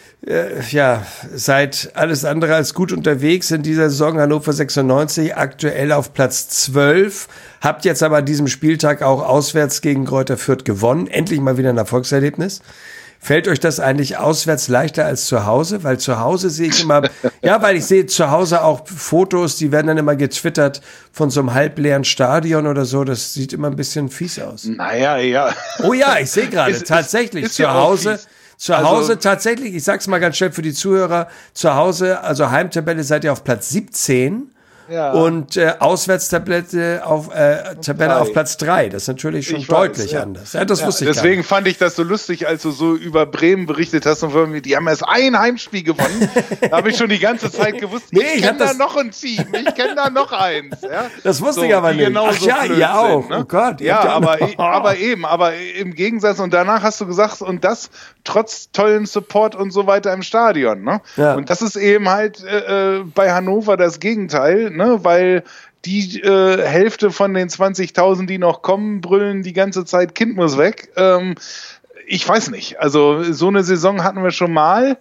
seid alles andere als gut unterwegs in dieser Saison. Hannover 96 aktuell auf Platz 12. Habt jetzt aber an diesem Spieltag auch auswärts gegen Greuther Fürth gewonnen. Endlich mal wieder ein Erfolgserlebnis. Fällt euch das eigentlich auswärts leichter als zu Hause? Weil zu Hause sehe ich immer, weil ich sehe zu Hause auch Fotos, die werden dann immer getwittert von so einem halbleeren Stadion oder so. Das sieht immer ein bisschen fies aus. Naja, ja. Oh ja, ich sehe gerade, tatsächlich, zu Hause... Zu Hause tatsächlich, ich sag's mal ganz schnell für die Zuhörer, zu Hause, also Heimtabelle seid ihr auf Platz 17 und Auswärtstabelle auf Platz 3. Das ist natürlich schon deutlich anders. Ja, das wusste ich deswegen fand ich das so lustig, als du so über Bremen berichtet hast und von mir, die haben erst ein Heimspiel gewonnen. Da habe ich schon die ganze Zeit gewusst, ich kenne da noch ein Team, ich kenne da noch eins. Ja? Das wusste ich aber nicht. Genau so ihr auch. Sind, ne? Oh Gott. Ja, aber im Gegensatz und danach hast du gesagt, und das trotz tollen Support und so weiter im Stadion. Ne? Ja. Und das ist eben halt bei Hannover das Gegenteil, ne? Weil die Hälfte von den 20.000, die noch kommen, brüllen die ganze Zeit, Kind muss weg. Ich weiß nicht. Also so eine Saison hatten wir schon mal.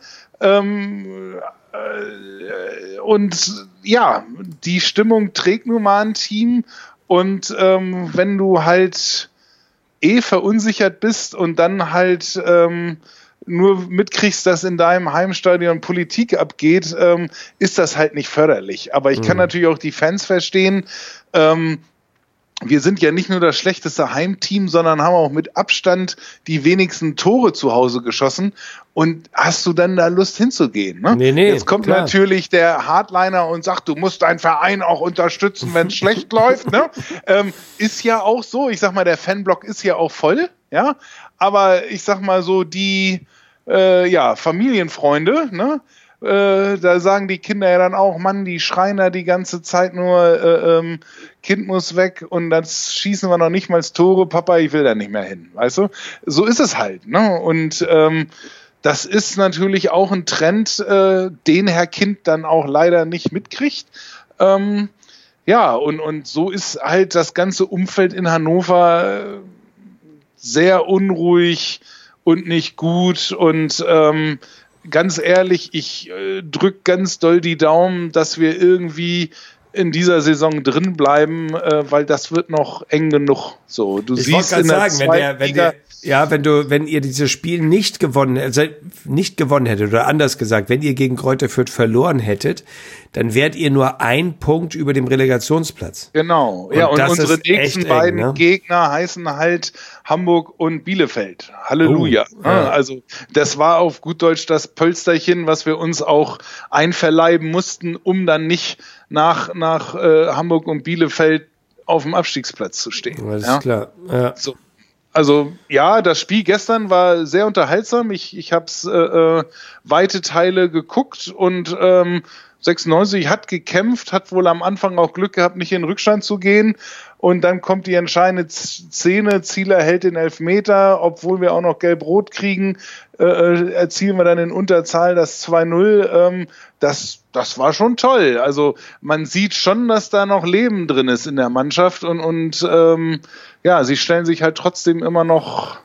Und ja, die Stimmung trägt nun mal ein Team. Und wenn du halt verunsichert bist und dann halt nur mitkriegst, dass in deinem Heimstadion Politik abgeht, ist das halt nicht förderlich. Aber ich kann natürlich auch die Fans verstehen. Wir sind ja nicht nur das schlechteste Heimteam, sondern haben auch mit Abstand die wenigsten Tore zu Hause geschossen. Und hast du dann da Lust hinzugehen? Ne? Nee, jetzt kommt natürlich der Hardliner und sagt, du musst deinen Verein auch unterstützen, wenn es schlecht läuft. Ne? Ist ja auch so. Ich sag mal, der Fanblock ist ja auch voll. Ja, aber ich sag mal so, die Familienfreunde, ne? Da sagen die Kinder ja dann auch, Mann, die schreien da die ganze Zeit nur, Kind muss weg und dann schießen wir noch nicht mal Tore, Papa, ich will da nicht mehr hin, weißt du? So ist es halt, ne? Und das ist natürlich auch ein Trend, den Herr Kind dann auch leider nicht mitkriegt. Und so ist halt das ganze Umfeld in Hannover sehr unruhig und nicht gut und ganz ehrlich, ich drück ganz doll die Daumen, dass wir irgendwie in dieser Saison drin bleiben, weil das wird noch eng genug. So, du siehst in der zweiten Liga, wenn ihr dieses Spiel nicht gewonnen hättet, oder anders gesagt, wenn ihr gegen Greuther Fürth verloren hättet, dann wärt ihr nur ein Punkt über dem Relegationsplatz. Genau, und unsere nächsten beiden Gegner heißen halt Hamburg und Bielefeld. Halleluja. Also das war auf gut Deutsch das Pölsterchen, was wir uns auch einverleiben mussten, um dann nicht nach Hamburg und Bielefeld auf dem Abstiegsplatz zu stehen. Das ist klar. Ja. So. Also ja, das Spiel gestern war sehr unterhaltsam. Ich habe es weite Teile geguckt und 96 hat gekämpft, hat wohl am Anfang auch Glück gehabt, nicht in den Rückstand zu gehen. Und dann kommt die entscheidende Szene, Zieler hält den Elfmeter, obwohl wir auch noch Gelb-Rot kriegen, erzielen wir dann in Unterzahl das 2-0. Das war schon toll. Also man sieht schon, dass da noch Leben drin ist in der Mannschaft und sie stellen sich halt trotzdem immer noch,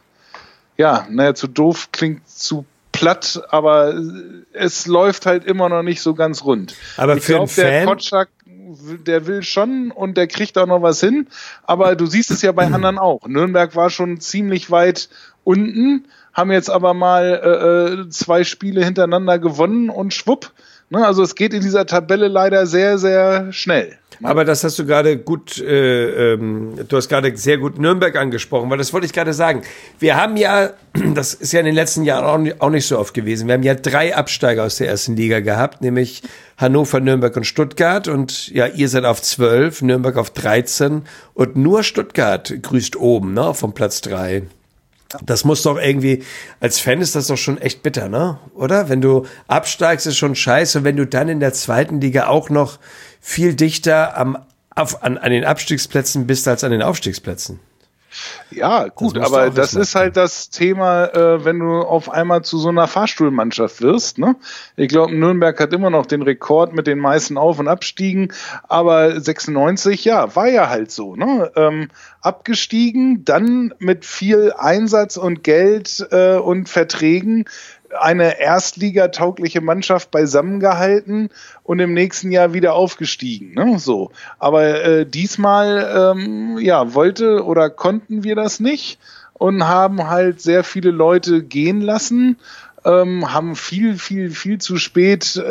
zu doof klingt zu platt, aber es läuft halt immer noch nicht so ganz rund. Aber ich glaube, der Kotschak, der will schon und der kriegt auch noch was hin, aber du siehst es ja bei anderen auch. Nürnberg war schon ziemlich weit unten, haben jetzt aber mal 2 Spiele hintereinander gewonnen und schwupp. Ne? Also es geht in dieser Tabelle leider sehr, sehr schnell. Aber das hast du gerade gut, du hast gerade sehr gut Nürnberg angesprochen, weil das wollte ich gerade sagen. Wir haben ja, das ist ja in den letzten Jahren auch nicht so oft gewesen, wir haben ja 3 Absteiger aus der ersten Liga gehabt, nämlich Hannover, Nürnberg und Stuttgart und ja, ihr seid auf 12, Nürnberg auf 13 und nur Stuttgart grüßt oben, ne, vom Platz 3. Das muss doch irgendwie, als Fan ist das doch schon echt bitter, ne? Oder? Wenn du absteigst, ist schon scheiße. Und wenn du dann in der zweiten Liga auch noch viel dichter an den Abstiegsplätzen bist als an den Aufstiegsplätzen. Ja, gut, aber das ist halt das Thema, wenn du auf einmal zu so einer Fahrstuhlmannschaft wirst. Ne? Ich glaube, Nürnberg hat immer noch den Rekord mit den meisten Auf- und Abstiegen, aber 96, war ja halt so. Ne? Abgestiegen, dann mit viel Einsatz und Geld und Verträgen eine erstligataugliche Mannschaft beisammengehalten und im nächsten Jahr wieder aufgestiegen. Ne? So. Aber diesmal wollte oder konnten wir das nicht und haben halt sehr viele Leute gehen lassen, haben viel zu spät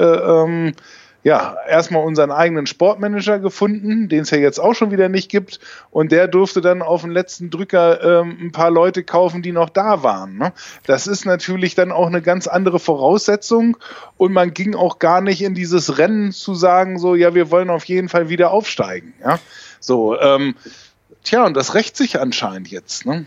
erstmal unseren eigenen Sportmanager gefunden, den es ja jetzt auch schon wieder nicht gibt. Und der durfte dann auf den letzten Drücker ein paar Leute kaufen, die noch da waren. Ne? Das ist natürlich dann auch eine ganz andere Voraussetzung. Und man ging auch gar nicht in dieses Rennen zu sagen, so, ja, wir wollen auf jeden Fall wieder aufsteigen. Ja? So, und das rächt sich anscheinend jetzt. Ne?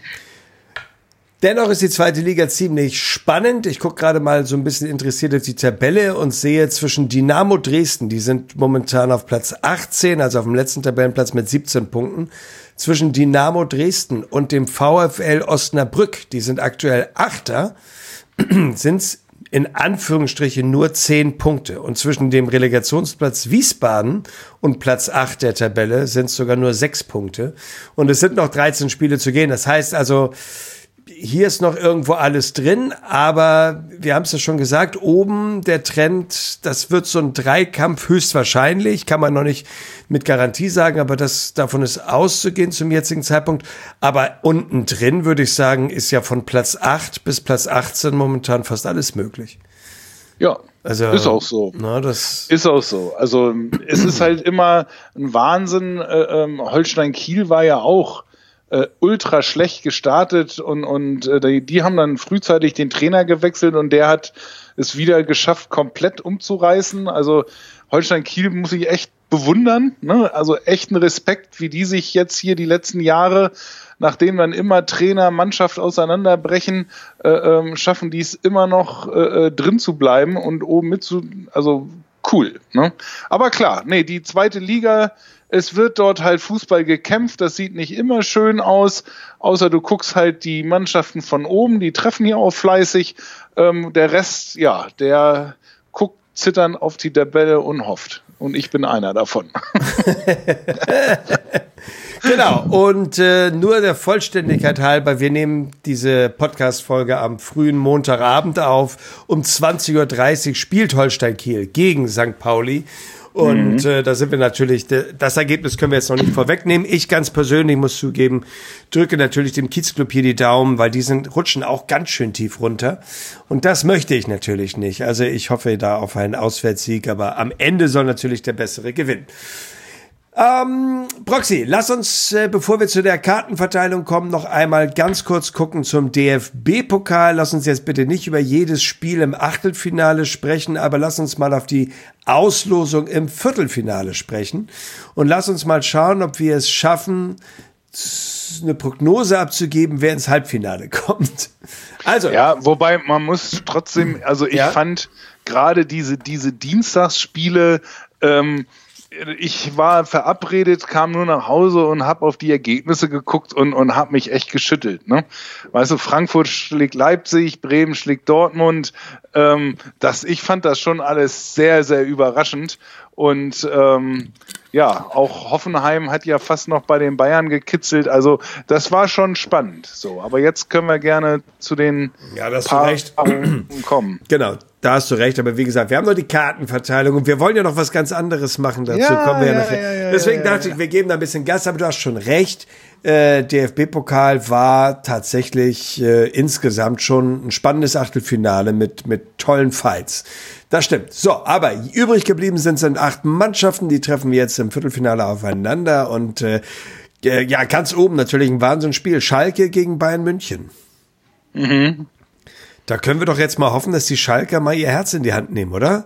Dennoch ist die zweite Liga ziemlich spannend. Ich gucke gerade mal so ein bisschen interessiert auf die Tabelle und sehe zwischen Dynamo Dresden, die sind momentan auf Platz 18, also auf dem letzten Tabellenplatz mit 17 Punkten, zwischen Dynamo Dresden und dem VfL Osnabrück, die sind aktuell Achter, sind es in Anführungsstrichen nur 10 Punkte. Und zwischen dem Relegationsplatz Wiesbaden und Platz 8 der Tabelle sind es sogar nur 6 Punkte. Und es sind noch 13 Spiele zu gehen. Das heißt also, hier ist noch irgendwo alles drin, aber wir haben es ja schon gesagt, oben der Trend, das wird so ein Dreikampf höchstwahrscheinlich, kann man noch nicht mit Garantie sagen, aber davon ist auszugehen zum jetzigen Zeitpunkt. Aber unten drin, würde ich sagen, ist ja von Platz 8 bis Platz 18 momentan fast alles möglich. Ja, also, ist auch so. Ist auch so. Also es ist halt immer ein Wahnsinn. Holstein Kiel war ja auch ultra schlecht gestartet und die haben dann frühzeitig den Trainer gewechselt und der hat es wieder geschafft, komplett umzureißen. Also Holstein Kiel muss ich echt bewundern, ne? Also echten Respekt, wie die sich jetzt hier die letzten Jahre, nachdem dann immer Trainer, Mannschaft auseinanderbrechen, schaffen die es immer noch drin zu bleiben und oben also cool. Ne? Aber klar, die zweite Liga, es wird dort halt Fußball gekämpft, das sieht nicht immer schön aus, außer du guckst halt die Mannschaften von oben, die treffen hier auch fleißig. Der Rest, der guckt zittern auf die Tabelle und hofft. Und ich bin einer davon. Genau, und nur der Vollständigkeit halber, wir nehmen diese Podcast-Folge am frühen Montagabend auf. Um 20.30 Uhr spielt Holstein Kiel gegen St. Pauli. Und da sind wir natürlich, das Ergebnis können wir jetzt noch nicht vorwegnehmen. Ich ganz persönlich muss zugeben, drücke natürlich dem Kiezclub hier die Daumen, weil die rutschen auch ganz schön tief runter. Und das möchte ich natürlich nicht. Also ich hoffe da auf einen Auswärtssieg, aber am Ende soll natürlich der Bessere gewinnen. Proxy, lass uns, bevor wir zu der Kartenverteilung kommen, noch einmal ganz kurz gucken zum DFB-Pokal. Lass uns jetzt bitte nicht über jedes Spiel im Achtelfinale sprechen, aber lass uns mal auf die Auslosung im Viertelfinale sprechen. Und lass uns mal schauen, ob wir es schaffen, eine Prognose abzugeben, wer ins Halbfinale kommt. Also. Ja, wobei man muss trotzdem, also ich fand gerade diese Dienstagsspiele, ich war verabredet, kam nur nach Hause und habe auf die Ergebnisse geguckt und habe mich echt geschüttelt. Ne? Weißt du, Frankfurt schlägt Leipzig, Bremen schlägt Dortmund. Ich fand das schon alles sehr, sehr überraschend. Und auch Hoffenheim hat ja fast noch bei den Bayern gekitzelt. Also das war schon spannend. So, aber jetzt können wir gerne zu den Paarungen kommen. Genau. Da hast du recht, aber wie gesagt, wir haben noch die Kartenverteilung und wir wollen ja noch was ganz anderes machen. Dazu kommen wir ja nachher. Deswegen dachte ich, wir geben da ein bisschen Gas, aber du hast schon recht. DFB-Pokal war tatsächlich insgesamt schon ein spannendes Achtelfinale mit tollen Fights. Das stimmt. So, aber übrig geblieben sind 8 Mannschaften, die treffen wir jetzt im Viertelfinale aufeinander und ganz oben natürlich ein Wahnsinnsspiel. Schalke gegen Bayern München. Mhm. Da können wir doch jetzt mal hoffen, dass die Schalker mal ihr Herz in die Hand nehmen, oder?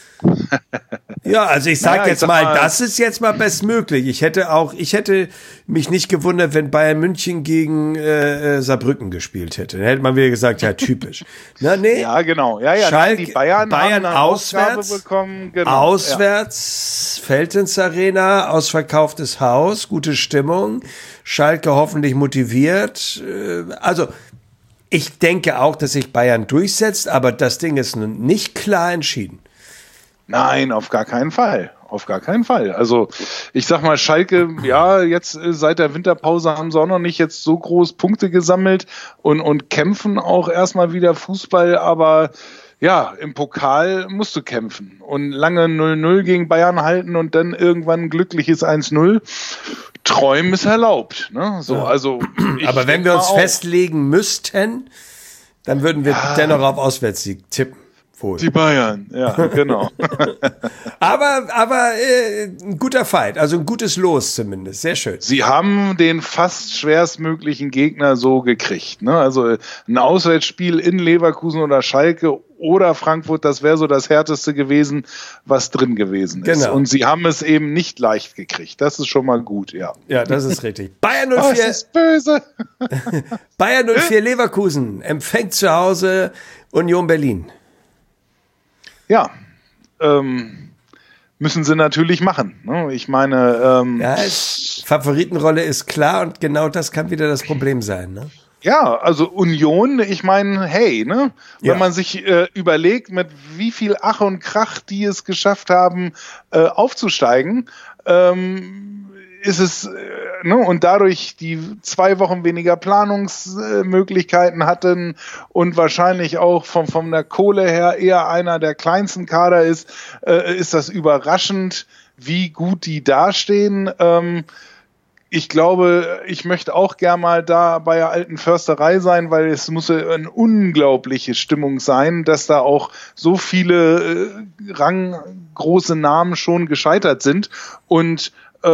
Ja, also ich sag das ist jetzt mal bestmöglich. Ich hätte mich nicht gewundert, wenn Bayern München gegen Saarbrücken gespielt hätte. Dann hätte man wieder gesagt, ja, typisch. Na, nee. Ja, genau. Ja, Schalke, die Bayern haben auswärts bekommen. Genau. Auswärts, Veltins Arena, ausverkauftes Haus, gute Stimmung. Schalke hoffentlich motiviert. Also ich denke auch, dass sich Bayern durchsetzt, aber das Ding ist nicht klar entschieden. Nein, auf gar keinen Fall. Auf gar keinen Fall. Also ich sag mal, Schalke, ja, jetzt seit der Winterpause haben sie auch noch nicht jetzt so groß Punkte gesammelt und kämpfen auch erstmal wieder Fußball, aber ja, im Pokal musst du kämpfen und lange 0-0 gegen Bayern halten und dann irgendwann ein glückliches 1-0. Träumen ist erlaubt. Ne? So, ja. Also aber wenn wir uns festlegen müssten, dann würden wir dennoch auf Auswärtssieg tippen. Wohl. Die Bayern, ja, genau. aber ein guter Fight, also ein gutes Los zumindest, sehr schön. Sie haben den fast schwerstmöglichen Gegner so gekriegt. Ne? Also ein Auswärtsspiel in Leverkusen oder Schalke oder Frankfurt, das wäre so das Härteste gewesen, was drin gewesen ist. Genau. Und sie haben es eben nicht leicht gekriegt. Das ist schon mal gut, ja. Ja, das ist richtig. Bayern 04. Das ist böse. Bayern 04 Leverkusen empfängt zu Hause Union Berlin. Ja, müssen sie natürlich machen. Ne? Ich meine, Favoritenrolle ist klar und genau das kann wieder das Problem sein. Ne? Ja, also Union, ich meine, hey, ne? Wenn man sich überlegt, mit wie viel Ach und Krach die es geschafft haben, aufzusteigen, ist es, und dadurch die 2 Wochen weniger Planungsmöglichkeiten hatten und wahrscheinlich auch von der Kohle her eher einer der kleinsten Kader ist das überraschend, wie gut die dastehen. Ich glaube, ich möchte auch gern mal da bei der alten Försterei sein, weil es muss eine unglaubliche Stimmung sein, dass da auch so viele ranggroße Namen schon gescheitert sind und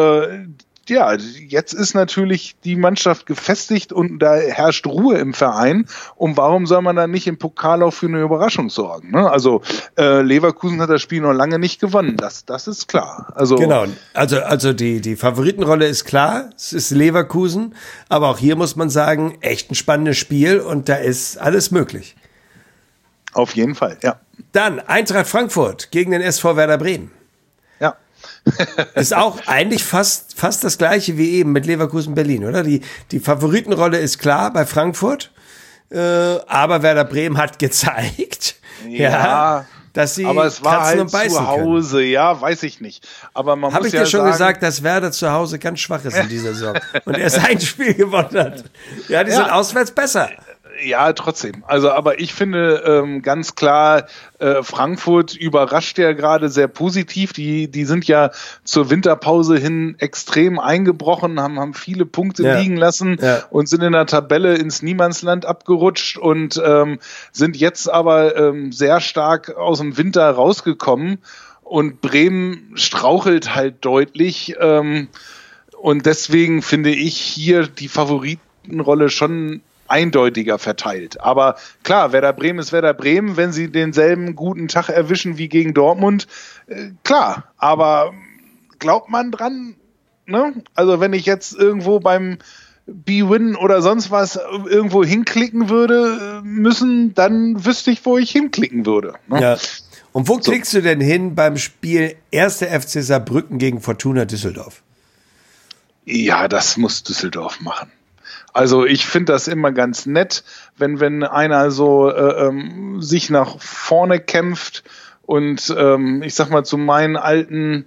jetzt ist natürlich die Mannschaft gefestigt und da herrscht Ruhe im Verein. Und warum soll man dann nicht im Pokal auch für eine Überraschung sorgen? Ne? Also Leverkusen hat das Spiel noch lange nicht gewonnen. Das ist klar. Also genau. Also die Favoritenrolle ist klar. Es ist Leverkusen. Aber auch hier muss man sagen, echt ein spannendes Spiel und da ist alles möglich. Auf jeden Fall, ja. Dann Eintracht Frankfurt gegen den SV Werder Bremen. Ist auch eigentlich fast das Gleiche wie eben mit Leverkusen Berlin, oder? Die Favoritenrolle ist klar bei Frankfurt, aber Werder Bremen hat gezeigt, dass sie aber es war Katzen halt und beißen zu Hause, können. Ja, weiß ich nicht. Aber man Hab muss ich ja dir schon sagen, gesagt, dass Werder zu Hause ganz schwach ist in dieser Saison und erst ein Spiel gewonnen hat. Ja, die sind auswärts besser. Ja, trotzdem. Also, aber ich finde ganz klar, Frankfurt überrascht ja gerade sehr positiv. Die sind ja zur Winterpause hin extrem eingebrochen, haben viele Punkte liegen lassen und sind in der Tabelle ins Niemandsland abgerutscht und sind jetzt aber sehr stark aus dem Winter rausgekommen. Und Bremen strauchelt halt deutlich. Und deswegen finde ich hier die Favoritenrolle schon eindeutiger verteilt. Aber klar, Werder Bremen ist Werder Bremen, wenn sie denselben guten Tag erwischen wie gegen Dortmund, klar. Aber glaubt man dran? Ne? Also wenn ich jetzt irgendwo beim B-Win oder sonst was irgendwo hinklicken würde müssen, dann wüsste ich, wo ich hinklicken würde. Ne? Ja. Und wo klickst du denn hin beim Spiel 1. FC Saarbrücken gegen Fortuna Düsseldorf? Ja, das muss Düsseldorf machen. Also ich finde das immer ganz nett, wenn einer so sich nach vorne kämpft und ich sag mal zu meinen alten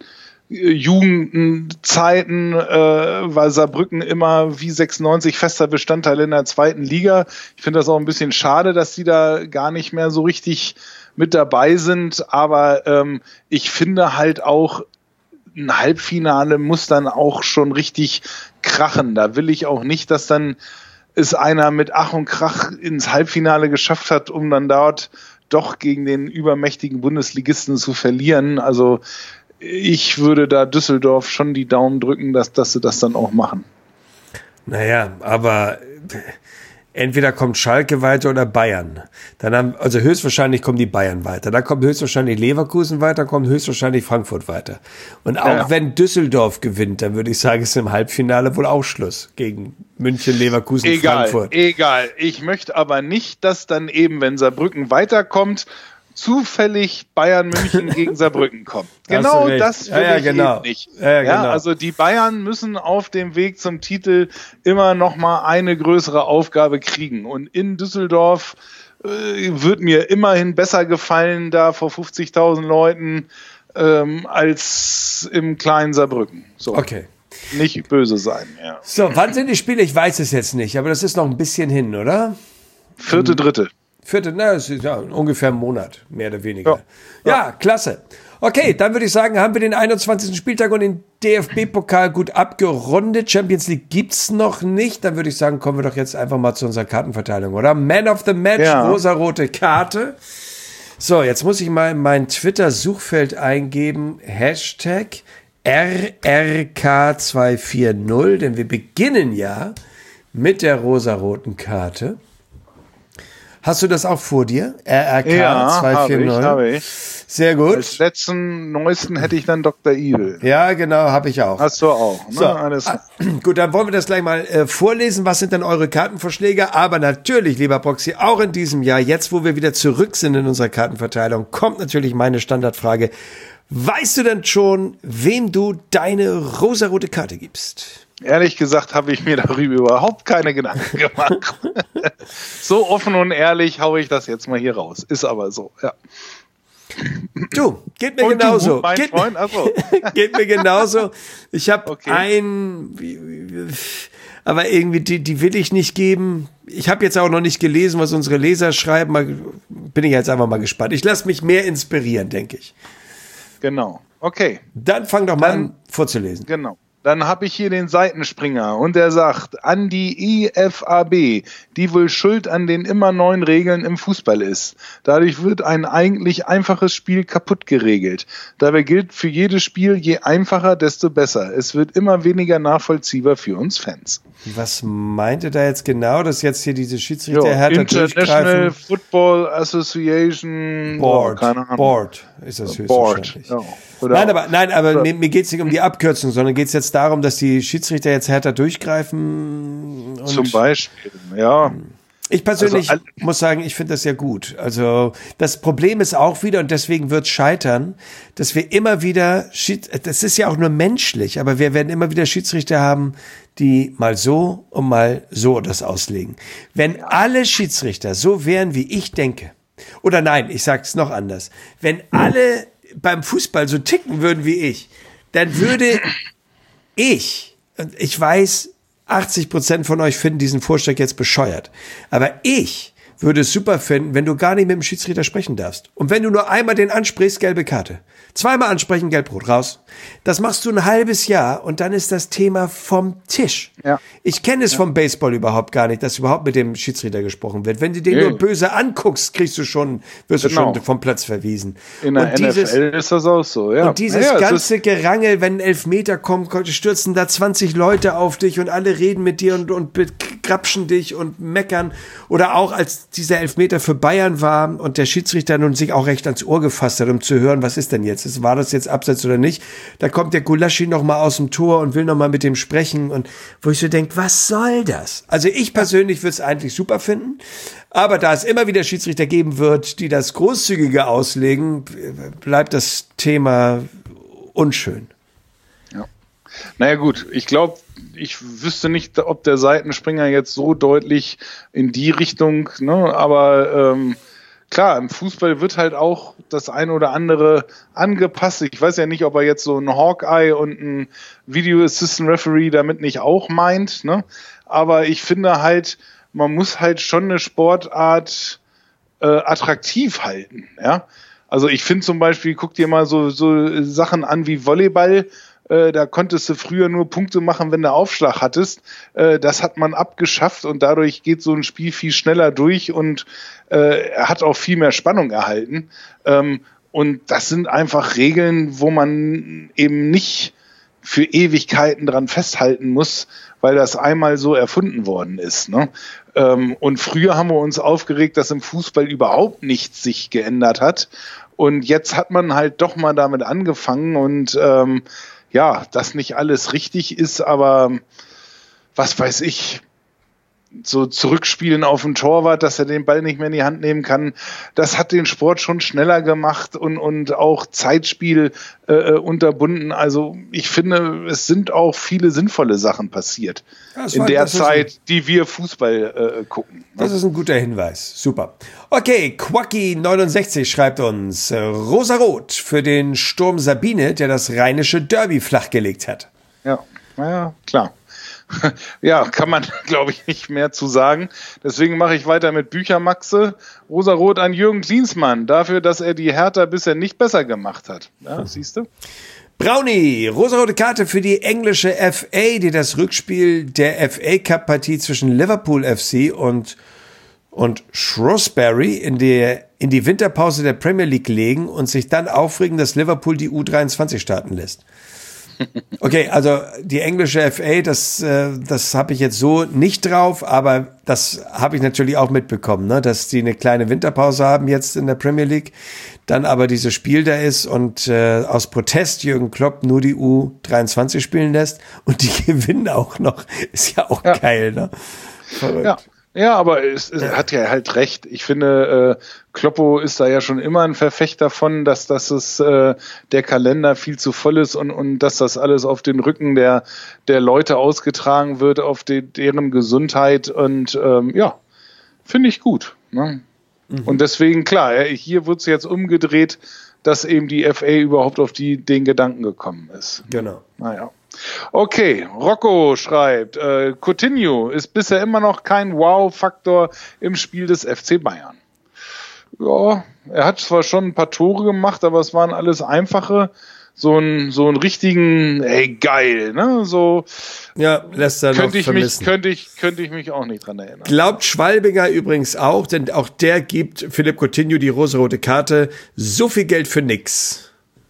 Jugendzeiten war Saarbrücken immer wie 96 fester Bestandteil in der 2. Liga. Ich finde das auch ein bisschen schade, dass die da gar nicht mehr so richtig mit dabei sind, aber ich finde halt auch, ein Halbfinale muss dann auch schon richtig krachen. Da will ich auch nicht, dass dann es einer mit Ach und Krach ins Halbfinale geschafft hat, um dann dort doch gegen den übermächtigen Bundesligisten zu verlieren. Also ich würde da Düsseldorf schon die Daumen drücken, dass sie das dann auch machen. Naja, aber entweder kommt Schalke weiter oder Bayern. Also höchstwahrscheinlich kommen die Bayern weiter. Dann kommt höchstwahrscheinlich Leverkusen weiter, kommt höchstwahrscheinlich Frankfurt weiter. Und auch wenn Düsseldorf gewinnt, dann würde ich sagen, ist im Halbfinale wohl auch Schluss gegen München, Leverkusen, Frankfurt. Egal. Ich möchte aber nicht, dass dann eben, wenn Saarbrücken weiterkommt, zufällig Bayern München gegen Saarbrücken kommt. Genau das will ich eben nicht. Ja, also die Bayern müssen auf dem Weg zum Titel immer noch mal eine größere Aufgabe kriegen. Und in Düsseldorf wird mir immerhin besser gefallen, da vor 50.000 Leuten, als im kleinen Saarbrücken. So. Okay. Nicht böse sein, ja. So, wann sind die Spiele? Ich weiß es jetzt nicht, aber das ist noch ein bisschen hin, oder? 4.3. Das ist ja ungefähr ein Monat, mehr oder weniger. Ja, klasse. Okay, dann würde ich sagen, haben wir den 21. Spieltag und den DFB-Pokal gut abgerundet. Champions League gibt's noch nicht. Dann würde ich sagen, kommen wir doch jetzt einfach mal zu unserer Kartenverteilung, oder? Man of the Match, rosarote Karte. So, jetzt muss ich mal in mein Twitter-Suchfeld eingeben, Hashtag RRK240, denn wir beginnen ja mit der rosaroten Karte. Hast du das auch vor dir? RRK 240? Habe ich. Sehr gut. Als neuesten hätte ich dann Dr. Evil. Ja, genau, habe ich auch. Hast du auch. Ne? So, alles. Gut, dann wollen wir das gleich mal vorlesen. Was sind denn eure Kartenvorschläge? Aber natürlich, lieber Proxy, auch in diesem Jahr, jetzt wo wir wieder zurück sind in unserer Kartenverteilung, kommt natürlich meine Standardfrage. Weißt du denn schon, wem du deine rosarote Karte gibst? Ehrlich gesagt habe ich mir darüber überhaupt keine Gedanken gemacht. So offen und ehrlich haue ich das jetzt mal hier raus. Ist aber so, ja. Du, geht mir genauso. Mein Freund? Achso. Geht mir genauso. Ich habe aber irgendwie, die will ich nicht geben. Ich habe jetzt auch noch nicht gelesen, was unsere Leser schreiben. Bin ich jetzt einfach mal gespannt. Ich lasse mich mehr inspirieren, denke ich. Genau. Okay. Dann fang doch mal an vorzulesen. Genau. Dann habe ich hier den Seitenspringer und der sagt, an die IFAB, die wohl schuld an den immer neuen Regeln im Fußball ist. Dadurch wird ein eigentlich einfaches Spiel kaputt geregelt. Dabei gilt für jedes Spiel, je einfacher, desto besser. Es wird immer weniger nachvollziehbar für uns Fans. Was meinte da jetzt genau, dass jetzt hier diese Schiedsrichter härter International Football Association Board, keine Ahnung. Board ist das höchstwahrscheinlich. Ja. Nein, aber mir geht es nicht um die Abkürzung, sondern geht es jetzt darum, dass die Schiedsrichter jetzt härter durchgreifen. Und zum Beispiel, ja. Ich persönlich muss sagen, ich finde das ja gut. Also das Problem ist auch wieder, und deswegen wird es scheitern, dass wir immer wieder, das ist ja auch nur menschlich, aber wir werden immer wieder Schiedsrichter haben, die mal so und mal so das auslegen. Wenn alle Schiedsrichter so wären, wie ich denke, oder nein, ich sag's noch anders, wenn alle beim Fußball so ticken würden wie ich, dann würde ich, und ich weiß, 80% von euch finden diesen Vorschlag jetzt bescheuert. Aber ich würde es super finden, wenn du gar nicht mit dem Schiedsrichter sprechen darfst. Und wenn du nur einmal den ansprichst, gelbe Karte. Zweimal ansprechen, gelb-rot, raus. Das machst du ein halbes Jahr und dann ist das Thema vom Tisch. Ja. Ich kenne es vom Baseball überhaupt gar nicht, dass überhaupt mit dem Schiedsrichter gesprochen wird. Wenn du den nur böse anguckst, wirst du schon vom Platz verwiesen. In der NFL ist das auch so, ja. Und dieses ganze Gerangel, wenn ein Elfmeter kommt, stürzen da 20 Leute auf dich und alle reden mit dir und begrapschen dich und meckern. Oder auch als dieser Elfmeter für Bayern war und der Schiedsrichter nun sich auch recht ans Ohr gefasst hat, um zu hören, was ist denn jetzt? War das jetzt Abseits oder nicht? Da kommt der Gulaschi noch mal aus dem Tor und will noch mal mit dem sprechen und wo ich so denke, was soll das? Also ich persönlich würde es eigentlich super finden, aber da es immer wieder Schiedsrichter geben wird, die das großzügiger auslegen, bleibt das Thema unschön. Ja. Naja gut, ich glaube, ich wüsste nicht, ob der Seitenspringer jetzt so deutlich in die Richtung, ne, aber klar, im Fußball wird halt auch das ein oder andere angepasst. Ich weiß ja nicht, ob er jetzt so ein Hawkeye und ein Video Assistant Referee damit nicht auch meint, ne? Aber ich finde halt, man muss halt schon eine Sportart attraktiv halten, ja. Also ich finde zum Beispiel, guck dir mal so Sachen an wie Volleyball. Da konntest du früher nur Punkte machen, wenn du Aufschlag hattest. Das hat man abgeschafft und dadurch geht so ein Spiel viel schneller durch und hat auch viel mehr Spannung erhalten. Und das sind einfach Regeln, wo man eben nicht für Ewigkeiten dran festhalten muss, weil das einmal so erfunden worden ist, ne? Und früher haben wir uns aufgeregt, dass im Fußball überhaupt nichts sich geändert hat. Und jetzt hat man halt doch mal damit angefangen und ja, dass nicht alles richtig ist, aber was weiß ich, so zurückspielen auf den Torwart, dass er den Ball nicht mehr in die Hand nehmen kann, das hat den Sport schon schneller gemacht und auch Zeitspiel unterbunden. Also ich finde, es sind auch viele sinnvolle Sachen passiert in der Zeit, die wir Fußball gucken. Das ist ein guter Hinweis. Super. Okay, Quacky69 schreibt uns, Rosarot für den Sturm Sabine, der das rheinische Derby flachgelegt hat. Ja, naja, klar. Ja, kann man, glaube ich, nicht mehr zu sagen. Deswegen mache ich weiter mit Büchermaxe. Rosarot an Jürgen Klinsmann dafür, dass er die Hertha bisher nicht besser gemacht hat. Ja, siehst du? Brownie, rosarote Karte für die englische FA, die das Rückspiel der FA Cup Partie zwischen Liverpool FC und Shrewsbury in die Winterpause der Premier League legen und sich dann aufregen, dass Liverpool die U23 starten lässt. Okay, also die englische FA, das habe ich jetzt so nicht drauf, aber das habe ich natürlich auch mitbekommen, ne, dass die eine kleine Winterpause haben jetzt in der Premier League, dann aber dieses Spiel da ist und aus Protest Jürgen Klopp nur die U23 spielen lässt und die gewinnen auch noch. Ist ja auch geil, ne? Verrückt. Ja. Ja, aber es hat ja halt recht. Ich finde, Kloppo ist da ja schon immer ein Verfechter von, dass der Kalender viel zu voll ist und dass das alles auf den Rücken der Leute ausgetragen wird, auf deren Gesundheit und ja, finde ich gut. Ne? Mhm. Und deswegen, klar, hier wird es jetzt umgedreht, dass eben die FA überhaupt auf den Gedanken gekommen ist. Genau. Naja. Okay, Rocco schreibt, Coutinho ist bisher immer noch kein Wow-Faktor im Spiel des FC Bayern. Ja, er hat zwar schon ein paar Tore gemacht, aber es waren alles einfache, so einen richtigen, ey, geil, ne, so. Ja, lässt er noch vermissen. Könnte ich mich auch nicht dran erinnern. Glaubt Schwalbinger übrigens auch, denn auch der gibt Philipp Coutinho die rosarote Karte, so viel Geld für nix.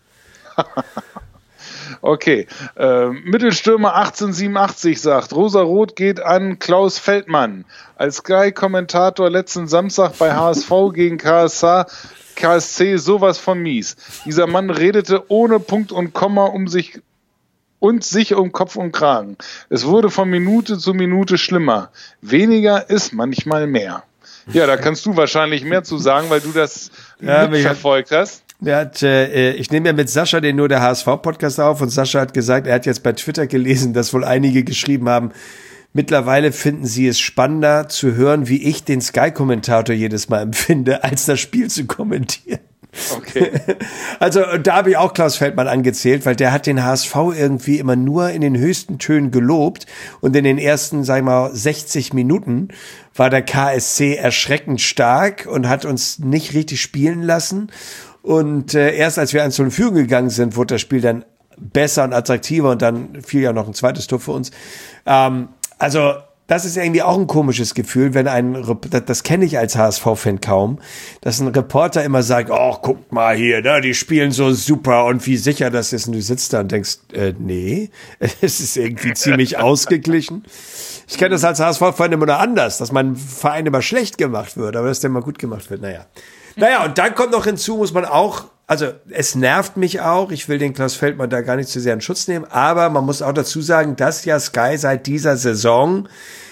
Okay, Mittelstürmer 1887 sagt, Rosarot geht an Klaus Feldmann. Als Sky-Kommentator letzten Samstag bei HSV gegen KSC sowas von mies. Dieser Mann redete ohne Punkt und Komma um sich um Kopf und Kragen. Es wurde von Minute zu Minute schlimmer. Weniger ist manchmal mehr. Ja, da kannst du wahrscheinlich mehr zu sagen, weil du das mitverfolgt hast. Ich nehme ja mit Sascha nur der HSV-Podcast auf und Sascha hat gesagt, er hat jetzt bei Twitter gelesen, dass wohl einige geschrieben haben, mittlerweile finden sie es spannender zu hören, wie ich den Sky-Kommentator jedes Mal empfinde, als das Spiel zu kommentieren. Okay. Also da habe ich auch Klaus Feldmann angezählt, weil der hat den HSV irgendwie immer nur in den höchsten Tönen gelobt und in den ersten, sag ich mal, 60 Minuten war der KSC erschreckend stark und hat uns nicht richtig spielen lassen. Und erst als wir 1-0 in Führung gegangen sind, wurde das Spiel dann besser und attraktiver und dann fiel ja noch ein zweites Tor für uns. Also das ist irgendwie auch ein komisches Gefühl, wenn das kenne ich als HSV-Fan kaum, dass ein Reporter immer sagt, oh, guckt mal hier, ne, die spielen so super und wie sicher das ist. Und du sitzt da und denkst, nee, es ist irgendwie ziemlich ausgeglichen. Ich kenne das als HSV-Fan immer nur anders, dass mein Verein immer schlecht gemacht wird, aber dass der mal gut gemacht wird, Naja, und dann kommt noch hinzu, muss man auch, also es nervt mich auch, ich will den Klaus Feldmann da gar nicht zu sehr in Schutz nehmen, aber man muss auch dazu sagen, dass ja Sky seit dieser Saison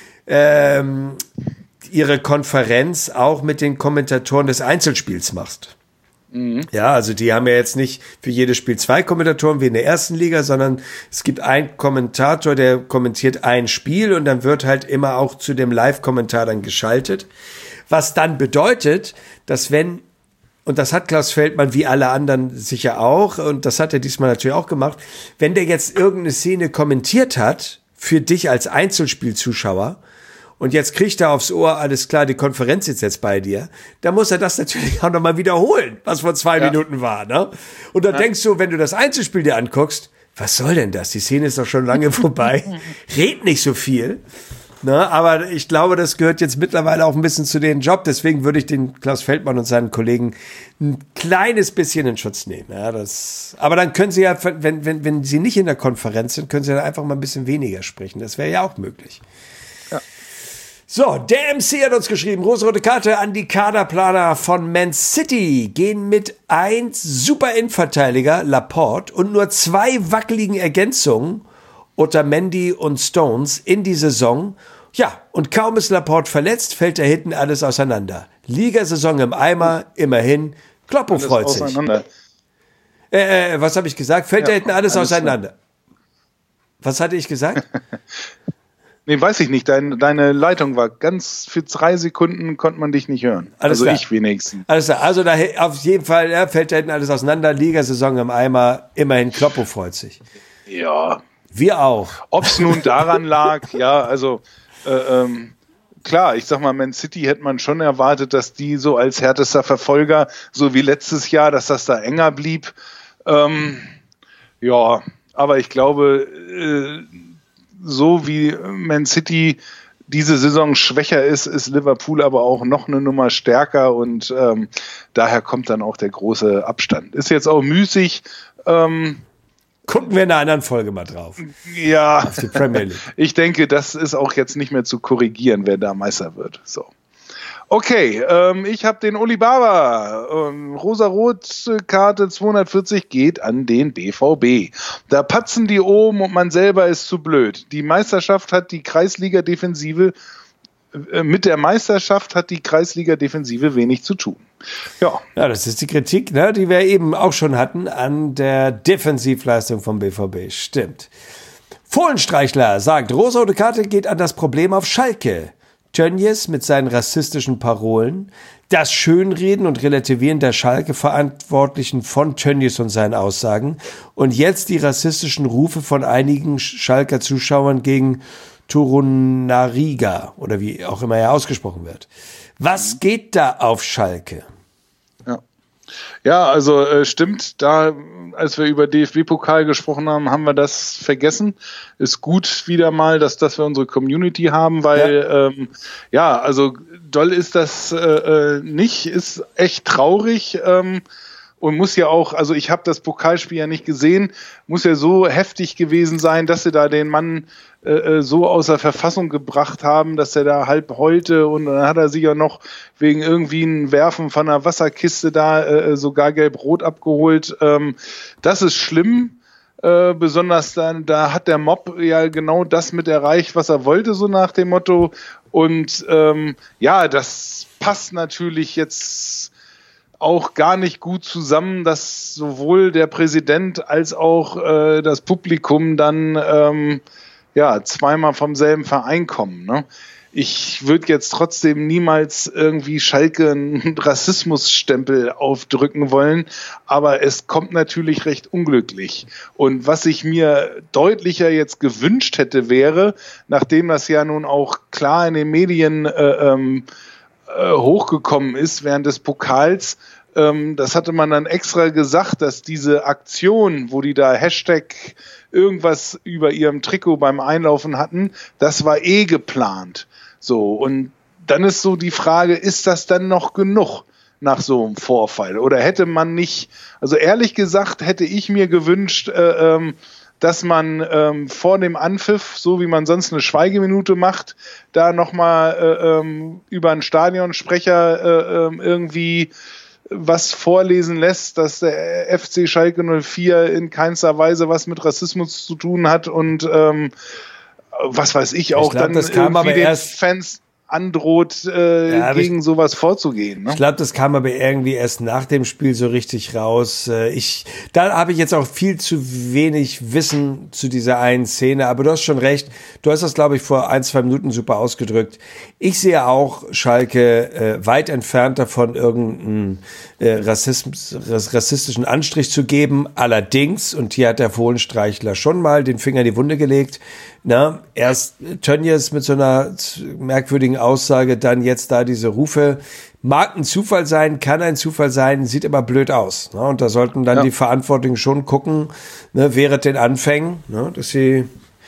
ihre Konferenz auch mit den Kommentatoren des Einzelspiels macht. Mhm. Ja, also die haben ja jetzt nicht für jedes Spiel 2 Kommentatoren wie in der ersten Liga, sondern es gibt einen Kommentator, der kommentiert ein Spiel und dann wird halt immer auch zu dem Live-Kommentar dann geschaltet. Was dann bedeutet, dass und das hat Klaus Feldmann wie alle anderen sicher auch, und das hat er diesmal natürlich auch gemacht, wenn der jetzt irgendeine Szene kommentiert hat, für dich als Einzelspielzuschauer, und jetzt kriegt er aufs Ohr, alles klar, die Konferenz ist jetzt bei dir, dann muss er das natürlich auch nochmal wiederholen, was vor 2 Minuten war, ne? Und dann denkst du, wenn du das Einzelspiel dir anguckst, was soll denn das? Die Szene ist doch schon lange vorbei. Red nicht so viel. Ne, aber ich glaube, das gehört jetzt mittlerweile auch ein bisschen zu dem Job. Deswegen würde ich den Klaus Feldmann und seinen Kollegen ein kleines bisschen in Schutz nehmen. Ja, aber dann können sie ja, wenn sie nicht in der Konferenz sind, können sie dann einfach mal ein bisschen weniger sprechen. Das wäre ja auch möglich. Ja. So, der MC hat uns geschrieben, rosa-rote Karte an die Kaderplaner von Man City. Gehen mit 1 super Innenverteidiger, Laporte, und nur 2 wackeligen Ergänzungen, Otamendi und Stones, in die Saison. Ja, und kaum ist Laporte verletzt, fällt da hinten alles auseinander. Ligasaison im Eimer, immerhin. Kloppo freut sich. Was habe ich gesagt? Fällt da hinten alles auseinander. Was hatte ich gesagt? Nee, weiß ich nicht. Deine Leitung war ganz, für 3 Sekunden konnte man dich nicht hören. Alles also klar. Ich wenigstens. Alles klar. Also da, auf jeden Fall fällt da hinten alles auseinander. Ligasaison im Eimer, immerhin. Kloppo freut sich. Ja. Wir auch. Ob es nun daran lag, ja, also klar, ich sag mal, Man City hätte man schon erwartet, dass die so als härtester Verfolger, so wie letztes Jahr, dass das da enger blieb. Ja, aber ich glaube, so wie Man City diese Saison schwächer ist Liverpool aber auch noch eine Nummer stärker und daher kommt dann auch der große Abstand. Ist jetzt auch müßig. Gucken wir in einer anderen Folge mal drauf. Ja, auf die Premier League. Ich denke, das ist auch jetzt nicht mehr zu korrigieren, wer da Meister wird. So. Okay, ich habe den Uli Baba. Rosa-Rot-Karte 240 geht an den BVB. Da patzen die oben und man selber ist zu blöd. Die Meisterschaft hat die Kreisliga-Defensive, mit der Meisterschaft hat die Kreisliga-Defensive wenig zu tun. Ja, das ist die Kritik, ne, die wir eben auch schon hatten an der Defensivleistung vom BVB. Stimmt. Fohlenstreichler sagt, rosa-rote Karte geht an das Problem auf Schalke. Tönnies mit seinen rassistischen Parolen, das Schönreden und Relativieren der Schalke-Verantwortlichen von Tönnies und seinen Aussagen und jetzt die rassistischen Rufe von einigen Schalker Zuschauern gegen Torunariga oder wie auch immer er ausgesprochen wird. Was geht da auf Schalke? Ja, also stimmt, da, als wir über DFB-Pokal gesprochen haben, haben wir das vergessen. Ist gut wieder mal, dass wir unsere Community haben, weil also doll ist das nicht, ist echt traurig und muss ja auch, also ich habe das Pokalspiel ja nicht gesehen, muss ja so heftig gewesen sein, dass sie da den Mann so außer Verfassung gebracht haben, dass er da halb heulte und dann hat er sich ja noch wegen irgendwie ein Werfen von einer Wasserkiste da sogar gelb-rot abgeholt. Das ist schlimm, besonders dann, da hat der Mob ja genau das mit erreicht, was er wollte, so nach dem Motto. Und das passt natürlich jetzt auch gar nicht gut zusammen, dass sowohl der Präsident als auch das Publikum dann zweimal vom selben Verein kommen. Ne? ich würde jetzt trotzdem niemals irgendwie Schalke einen Rassismusstempel aufdrücken wollen, aber es kommt natürlich recht unglücklich. Und was ich mir deutlicher jetzt gewünscht hätte, wäre, nachdem das ja nun auch klar in den Medien hochgekommen ist während des Pokals, das hatte man dann extra gesagt, dass diese Aktion, wo die da Hashtag irgendwas über ihrem Trikot beim Einlaufen hatten, das war geplant. So, und dann ist so die Frage, ist das dann noch genug nach so einem Vorfall? Oder hätte man nicht, also ehrlich gesagt, hätte ich mir gewünscht, dass man vor dem Anpfiff, so wie man sonst eine Schweigeminute macht, da nochmal über einen Stadionsprecher irgendwie was vorlesen lässt, dass der FC Schalke 04 in keinster Weise was mit Rassismus zu tun hat und was weiß ich auch, dann das kam irgendwie aber den erst Fans androht, gegen sowas vorzugehen. Ne? Ich glaube, das kam aber irgendwie erst nach dem Spiel so richtig raus. Da habe ich jetzt auch viel zu wenig Wissen zu dieser einen Szene, aber du hast schon recht. Du hast das, glaube ich, vor 1-2 Minuten super ausgedrückt. Ich sehe auch Schalke weit entfernt davon, irgendeinen rassistischen Anstrich zu geben. Allerdings, und hier hat der Fohlenstreichler schon mal den Finger in die Wunde gelegt, erst Tönnies mit so einer merkwürdigen Aussage, dann jetzt da diese Rufe. Mag ein Zufall sein, kann ein Zufall sein, sieht aber blöd aus. Und da sollten dann die Verantwortlichen schon gucken, während den Anfängen, dass sie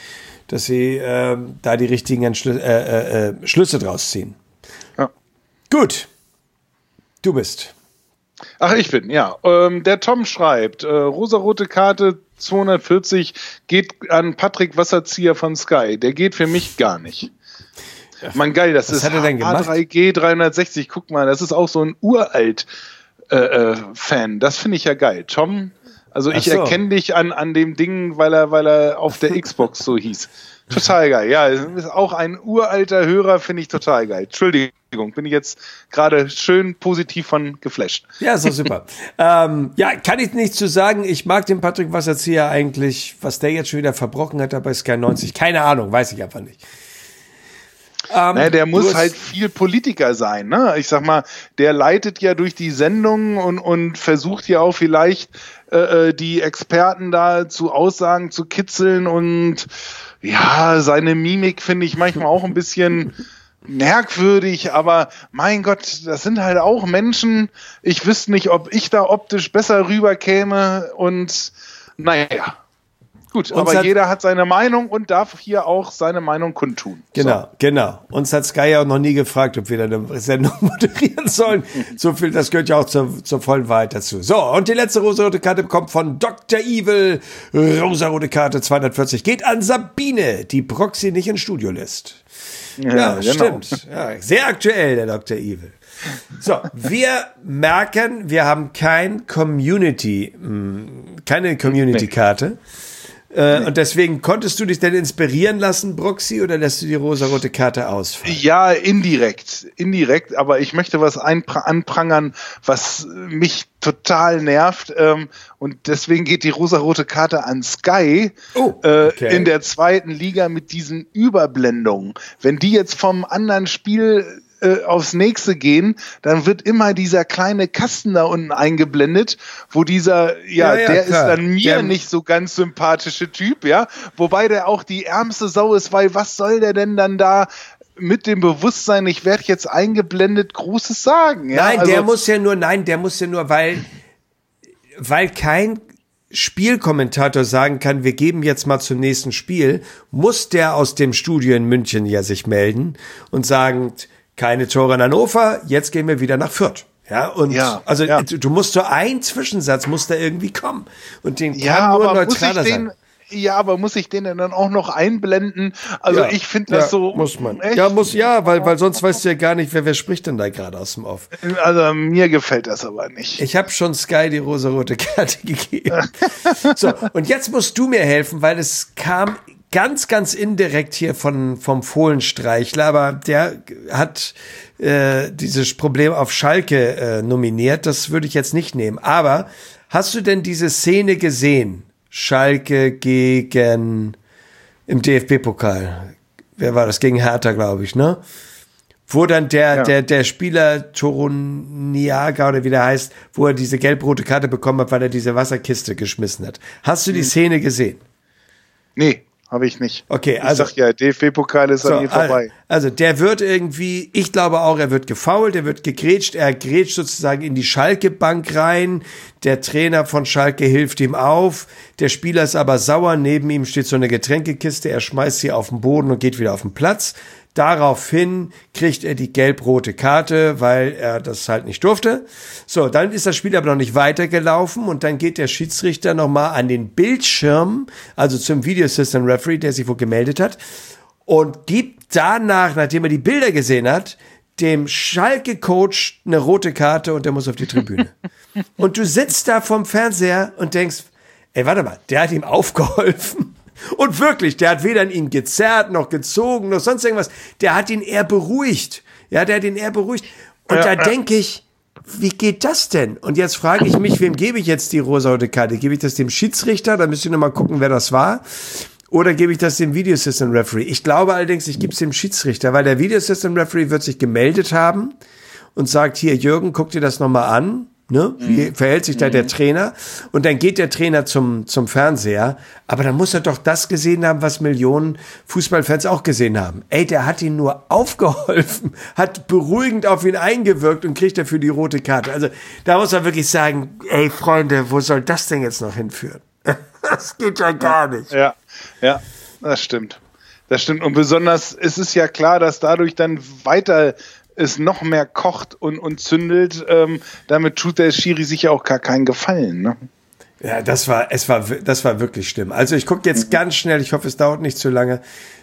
da die richtigen Schlüsse draus ziehen. Ja. Gut, du bist. Ach, ich bin, ja. Der Tom schreibt, rosarote Karte 240 geht an Patrick Wasserzieher von Sky. Der geht für mich gar nicht. Mann, geil, das Was ist hat er denn gemacht? A3G 360. Guck mal, das ist auch so ein uralt Fan. Das finde ich ja geil. Tom, also ich erkenne dich an dem Ding, weil er auf der Xbox so hieß. Total geil. Ja, ist auch ein uralter Hörer, finde ich total geil. Entschuldigung, bin ich jetzt gerade schön positiv von geflasht. Ja, ist doch super. Kann ich nichts zu sagen. Ich mag den Patrick Wasserzieher eigentlich. Was der jetzt schon wieder verbrochen hat da bei Sky 90, keine Ahnung, weiß ich einfach nicht. Der muss halt viel Politiker sein, ne? Ich sag mal, der leitet ja durch die Sendung und versucht ja auch vielleicht die Experten da zu Aussagen zu kitzeln und ja, seine Mimik finde ich manchmal auch ein bisschen merkwürdig, aber mein Gott, das sind halt auch Menschen. Ich wüsste nicht, ob ich da optisch besser rüberkäme und naja. Gut, aber jeder hat seine Meinung und darf hier auch seine Meinung kundtun. Genau. Uns hat Sky ja auch noch nie gefragt, ob wir da eine Sendung moderieren sollen. So viel, das gehört ja auch zur vollen Wahrheit dazu. So, und die letzte rosarote Karte kommt von Dr. Evil. Rosarote Karte 240 geht an Sabine, die Proxy nicht ins Studio lässt. Ja, genau. Stimmt. Ja, sehr aktuell, der Dr. Evil. So, wir merken, wir haben keine Community-Karte. Und deswegen, konntest du dich denn inspirieren lassen, Broxy, oder lässt du die rosarote Karte ausfallen? Ja, indirekt, aber ich möchte was anprangern, was mich total nervt, und deswegen geht die rosarote Karte an Sky in der 2. Liga mit diesen Überblendungen. Wenn die jetzt vom anderen Spiel aufs nächste gehen, dann wird immer dieser kleine Kasten da unten eingeblendet, wo dieser, der ist dann mir nicht so ganz sympathische Typ, ja, wobei der auch die ärmste Sau ist, weil was soll der denn dann da mit dem Bewusstsein, ich werde jetzt eingeblendet, Großes sagen, ja? Nein, der muss ja nur, weil kein Spielkommentator sagen kann, wir geben jetzt mal zum nächsten Spiel, muss der aus dem Studio in München ja sich melden und sagen, keine Tore in Hannover, jetzt gehen wir wieder nach Fürth. Ja, und du musst so ein Zwischensatz muss da irgendwie kommen. Und den kann nur neutraler sein. Ja, aber muss ich den denn dann auch noch einblenden? Also ich finde das so. Muss man. Echt? Weil sonst weißt du ja gar nicht, wer spricht denn da gerade aus dem Off. Also mir gefällt das aber nicht. Ich habe schon Sky die rosarote Karte gegeben. So, und jetzt musst du mir helfen, weil es kam ganz, ganz indirekt hier vom Fohlenstreichler, aber der hat dieses Problem auf Schalke nominiert. Das würde ich jetzt nicht nehmen. Aber hast du denn diese Szene gesehen? Schalke im DFB-Pokal wer war das? Gegen Hertha, glaube ich, ne? Wo dann der Spieler Toruniaga oder wie der heißt, wo er diese gelb-rote Karte bekommen hat, weil er diese Wasserkiste geschmissen hat. Hast du die Szene gesehen? Nee, habe ich nicht. Okay, also. Ich sag ja, DFB-Pokal ist an mir vorbei. Also, der wird irgendwie, ich glaube auch, er wird gefoult, er wird gegrätscht, er grätscht sozusagen in die Schalke-Bank rein, der Trainer von Schalke hilft ihm auf, der Spieler ist aber sauer, neben ihm steht so eine Getränkekiste, er schmeißt sie auf den Boden und geht wieder auf den Platz. Daraufhin kriegt er die gelb-rote Karte, weil er das halt nicht durfte. So, dann ist das Spiel aber noch nicht weitergelaufen und dann geht der Schiedsrichter nochmal an den Bildschirm, also zum Video Assistant Referee, der sich wohl gemeldet hat, und gibt danach, nachdem er die Bilder gesehen hat, dem Schalke-Coach eine rote Karte und der muss auf die Tribüne. Und du sitzt da vorm Fernseher und denkst, ey, warte mal, der hat ihm aufgeholfen. Und wirklich, der hat weder an ihn gezerrt, noch gezogen, noch sonst irgendwas. Der hat ihn eher beruhigt. Ja, der hat ihn eher beruhigt. Und da denke ich, wie geht das denn? Und jetzt frage ich mich, wem gebe ich jetzt die rosarote Karte? Gebe ich das dem Schiedsrichter? Da müsst ihr nochmal gucken, wer das war. Oder gebe ich das dem Video Assistant Referee? Ich glaube allerdings, ich gebe es dem Schiedsrichter, weil der Video Assistant Referee wird sich gemeldet haben und sagt, hier, Jürgen, guck dir das nochmal an. Ne? Wie verhält sich da der Trainer? Und dann geht der Trainer zum Fernseher, aber dann muss er doch das gesehen haben, was Millionen Fußballfans auch gesehen haben. Ey, der hat ihn nur aufgeholfen, hat beruhigend auf ihn eingewirkt und kriegt dafür die rote Karte. Also da muss man wirklich sagen, ey Freunde, wo soll das denn jetzt noch hinführen? Das geht ja gar nicht. Ja, das stimmt. Das stimmt. Und besonders, es ist ja klar, dass dadurch dann weiter es noch mehr kocht und zündelt, damit tut der Schiri sich ja auch gar keinen Gefallen, ne? Ja, das war wirklich schlimm. Also ich gucke jetzt ganz schnell, ich hoffe, es dauert nicht zu lange.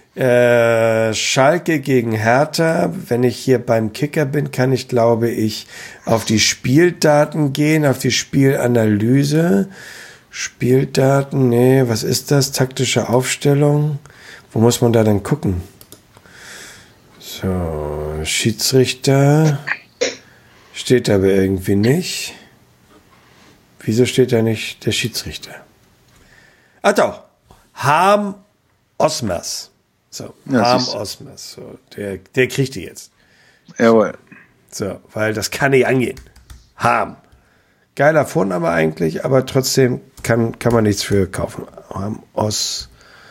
Schalke gegen Hertha. Wenn ich hier beim Kicker bin, kann ich, glaube ich, auf die Spieldaten gehen, auf die Spielanalyse. Spieldaten, nee, was ist das? Taktische Aufstellung. Wo muss man da denn gucken? So, Schiedsrichter steht aber irgendwie nicht. Wieso steht da nicht der Schiedsrichter? Ah doch, Harm Osmers. So, ja, Harm Osmers. So, der kriegt die jetzt. Jawohl. So, weil das kann nicht angehen. Harm. Geiler Vorname eigentlich, aber trotzdem kann man nichts für kaufen. Harm Osmers.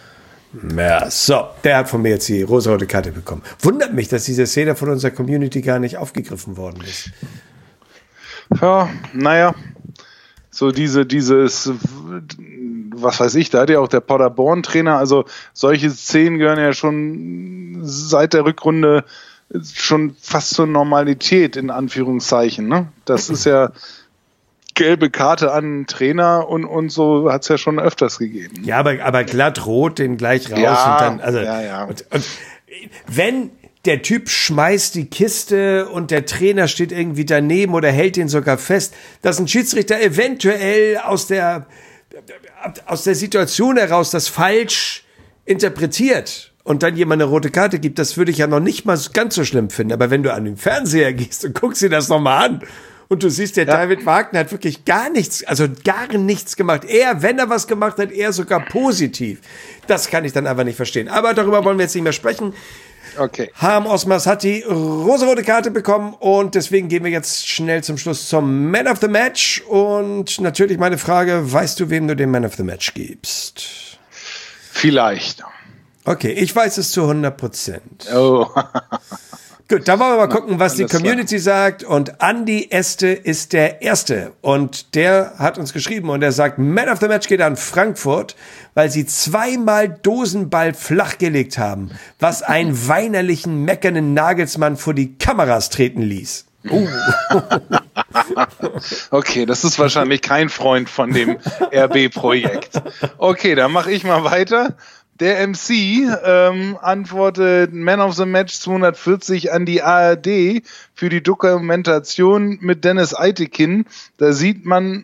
So, der hat von mir jetzt die rosarote Karte bekommen. Wundert mich, dass diese Szene von unserer Community gar nicht aufgegriffen worden ist. Ja, naja, so dieses, was weiß ich, da hat ja auch der Paderborn-Trainer, also solche Szenen gehören ja schon seit der Rückrunde schon fast zur Normalität, in Anführungszeichen, ne? Das ist ja gelbe Karte an einen Trainer und so hat es ja schon öfters gegeben. Ja, aber glatt rot, den gleich raus ja, und dann, also, ja. Und wenn der Typ schmeißt die Kiste und der Trainer steht irgendwie daneben oder hält den sogar fest, dass ein Schiedsrichter eventuell aus der Situation heraus das falsch interpretiert und dann jemand eine rote Karte gibt, das würde ich ja noch nicht mal ganz so schlimm finden. Aber wenn du an den Fernseher gehst und guckst dir das nochmal an, und du siehst, der David Wagner hat wirklich gar nichts gemacht. Er, wenn er was gemacht hat, eher sogar positiv. Das kann ich dann einfach nicht verstehen. Aber darüber wollen wir jetzt nicht mehr sprechen. Okay. Harm Osmers hat die rosarote Karte bekommen und deswegen gehen wir jetzt schnell zum Schluss zum Man of the Match. Und natürlich meine Frage, weißt du, wem du den Man of the Match gibst? Vielleicht. Okay, ich weiß es zu 100%. Oh. Gut, dann wollen wir mal gucken, was die Community sagt. Und Andy Este ist der Erste. Und der hat uns geschrieben und er sagt, Man of the Match geht an Frankfurt, weil sie zweimal Dosenball flachgelegt haben, was einen weinerlichen, meckernden Nagelsmann vor die Kameras treten ließ. Okay, das ist wahrscheinlich kein Freund von dem RB-Projekt. Okay, dann mache ich mal weiter. Der MC antwortet Man of the Match 240 an die ARD für die Dokumentation mit Dennis Eitekin. Da sieht man,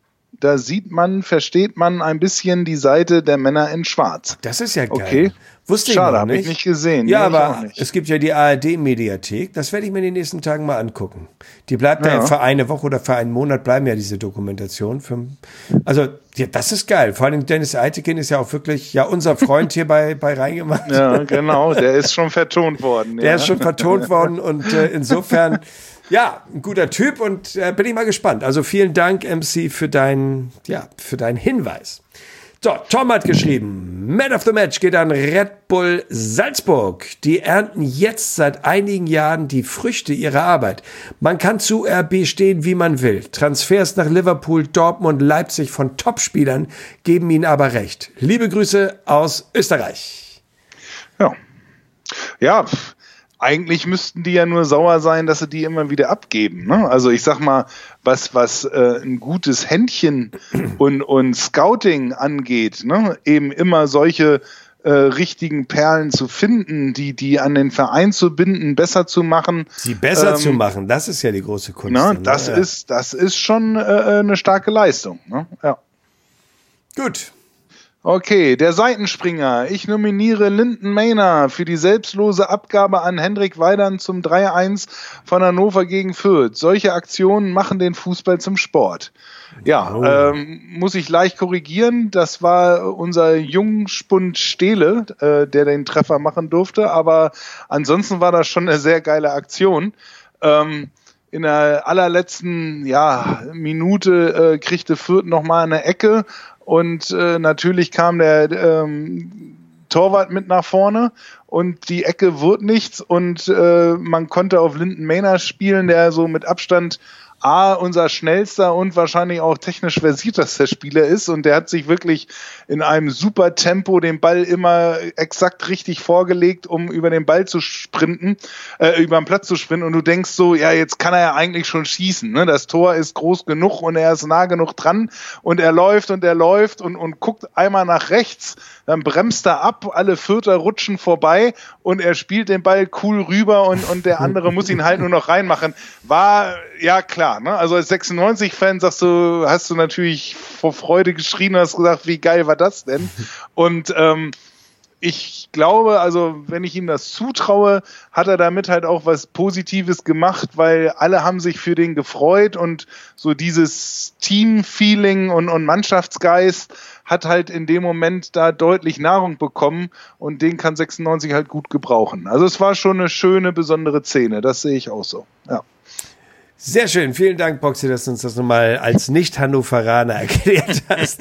versteht man ein bisschen die Seite der Männer in Schwarz. Das ist ja geil. Okay. Wusste Schade, ich noch habe nicht. ich nicht gesehen. Ja, Nee, ich auch aber nicht. es gibt ja die ARD-Mediathek. Das werde ich mir in den nächsten Tagen mal angucken. Die bleibt ja für eine Woche oder für einen Monat bleiben ja diese Dokumentation. Also, ja, das ist geil. Vor allem Dennis Eitekin ist ja auch wirklich, ja, unser Freund hier bei Reingemacht. Ja, genau. Der ist schon vertont worden. Der ist schon vertont worden und insofern, ja, ein guter Typ und bin ich mal gespannt. Also vielen Dank, MC, für deinen Hinweis. So, Tom hat geschrieben, Man of the Match geht an Red Bull Salzburg. Die ernten jetzt seit einigen Jahren die Früchte ihrer Arbeit. Man kann zu RB stehen, wie man will. Transfers nach Liverpool, Dortmund, Leipzig von Topspielern geben ihnen aber recht. Liebe Grüße aus Österreich. Ja. Ja, eigentlich müssten die ja nur sauer sein, dass sie die immer wieder abgeben. Ne? Also ich sag mal, was ein gutes Händchen und Scouting angeht, ne? Eben immer solche richtigen Perlen zu finden, die an den Verein zu binden, besser zu machen. Sie besser zu machen, das ist ja die große Kunst. Ne? Ne? Das ist schon eine starke Leistung. Ne? Ja. Gut. Okay, der Seitenspringer. Ich nominiere Linden Maynard für die selbstlose Abgabe an Hendrik Weidern zum 3-1 von Hannover gegen Fürth. Solche Aktionen machen den Fußball zum Sport. Ja, muss ich leicht korrigieren. Das war unser Jungspund Stehle, der den Treffer machen durfte. Aber ansonsten war das schon eine sehr geile Aktion. In der allerletzten Minute kriegte Fürth nochmal eine Ecke. Und natürlich kam der Torwart mit nach vorne und die Ecke wurde nichts und man konnte auf Linden Maynard spielen, der so mit Abstand unser schnellster und wahrscheinlich auch technisch versiertester Spieler ist und der hat sich wirklich in einem super Tempo den Ball immer exakt richtig vorgelegt, um über den Ball zu sprinten, über den Platz zu sprinten und du denkst so, ja, jetzt kann er ja eigentlich schon schießen, ne? Das Tor ist groß genug und er ist nah genug dran und er läuft und guckt einmal nach rechts, dann bremst er ab, alle Fürther rutschen vorbei und er spielt den Ball cool rüber und der andere muss ihn halt nur noch reinmachen. War, ja klar, ne? Also als 96-Fan hast du natürlich vor Freude geschrien und hast gesagt, wie geil war das denn? Und ich glaube, also wenn ich ihm das zutraue, hat er damit halt auch was Positives gemacht, weil alle haben sich für den gefreut und so dieses Team-Feeling und Mannschaftsgeist hat halt in dem Moment da deutlich Nahrung bekommen und den kann 96 halt gut gebrauchen. Also es war schon eine schöne, besondere Szene, das sehe ich auch so, ja. Sehr schön. Vielen Dank, Boxy, dass du uns das nochmal als Nicht-Hannoveraner erklärt hast.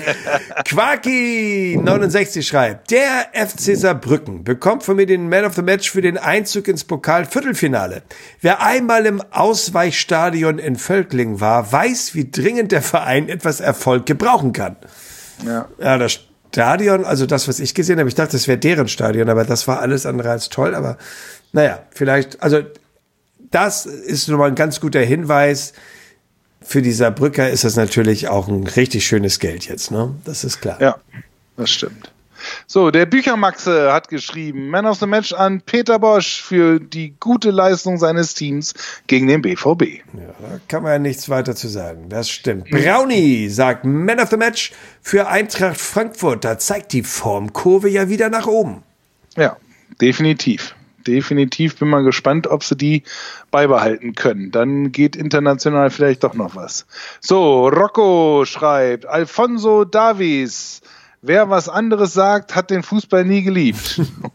Quaki69 schreibt, der FC Saarbrücken bekommt von mir den Man of the Match für den Einzug ins Pokal-Viertelfinale. Wer einmal im Ausweichstadion in Völkling war, weiß, wie dringend der Verein etwas Erfolg gebrauchen kann. Ja, das Stadion, also das, was ich gesehen habe, ich dachte, das wäre deren Stadion, aber das war alles andere als toll. Aber naja, vielleicht, also das ist nochmal ein ganz guter Hinweis. Für die Saarbrücker ist das natürlich auch ein richtig schönes Geld jetzt, ne? Das ist klar. Ja, das stimmt. So, der Büchermaxe hat geschrieben, Man of the Match an Peter Bosch für die gute Leistung seines Teams gegen den BVB. Ja, da kann man ja nichts weiter zu sagen. Das stimmt. Brownie sagt Man of the Match für Eintracht Frankfurt. Da zeigt die Formkurve ja wieder nach oben. Ja, definitiv. Definitiv, bin mal gespannt, ob sie die beibehalten können. Dann geht international vielleicht doch noch was. So, Rocco schreibt, Alfonso Davies, wer was anderes sagt, hat den Fußball nie geliebt.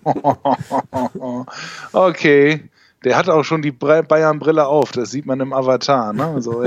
Okay, der hat auch schon die Bayern-Brille auf, das sieht man im Avatar. Ne? So.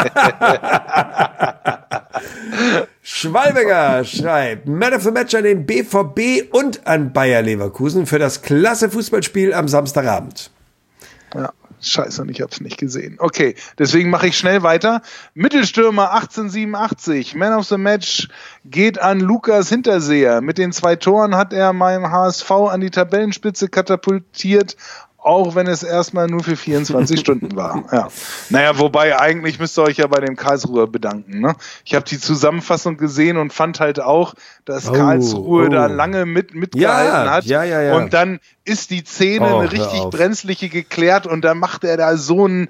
Schwalbeger schreibt, Man of the Match an den BVB und an Bayer Leverkusen für das klasse Fußballspiel am Samstagabend. Ja, scheiße, und ich hab's nicht gesehen. Okay, deswegen mache ich schnell weiter. Mittelstürmer 1887, Man of the Match geht an Lukas Hinterseher. Mit den 2 Toren hat er meinem HSV an die Tabellenspitze katapultiert, auch wenn es erstmal nur für 24 Stunden war. Ja. Naja, wobei eigentlich müsst ihr euch ja bei dem Karlsruher bedanken. Ne? Ich habe die Zusammenfassung gesehen und fand halt auch, dass Karlsruhe da lange mitgehalten hat. Ja. Und dann ist die Szene eine richtig brenzliche geklärt und dann macht er da so ein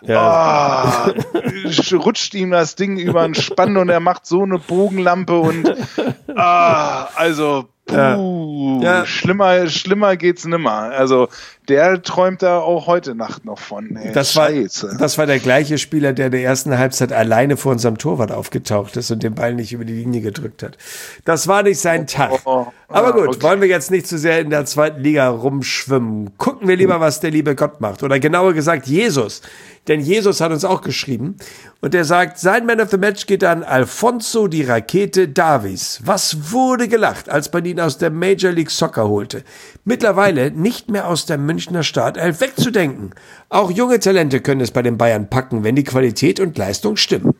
rutscht ihm das Ding über den Spann und er macht so eine Bogenlampe und also Ja. Schlimmer geht's nimmer. Also der träumt da auch heute Nacht noch von. Ey, das war der gleiche Spieler, der in der ersten Halbzeit alleine vor unserem Torwart aufgetaucht ist und den Ball nicht über die Linie gedrückt hat. Das war nicht sein Tag. Aber gut, okay. Wollen wir jetzt nicht zu sehr in der zweiten Liga rumschwimmen. Gucken wir lieber, was der liebe Gott macht. Oder genauer gesagt, Jesus. Denn Jesus hat uns auch geschrieben. Und er sagt, sein Man of the Match geht an Alfonso die Rakete Davies. Was wurde gelacht, als man ihn aus der Major League Soccer holte? Mittlerweile nicht mehr aus der Münchner Startelf wegzudenken. Auch junge Talente können es bei den Bayern packen, wenn die Qualität und Leistung stimmen.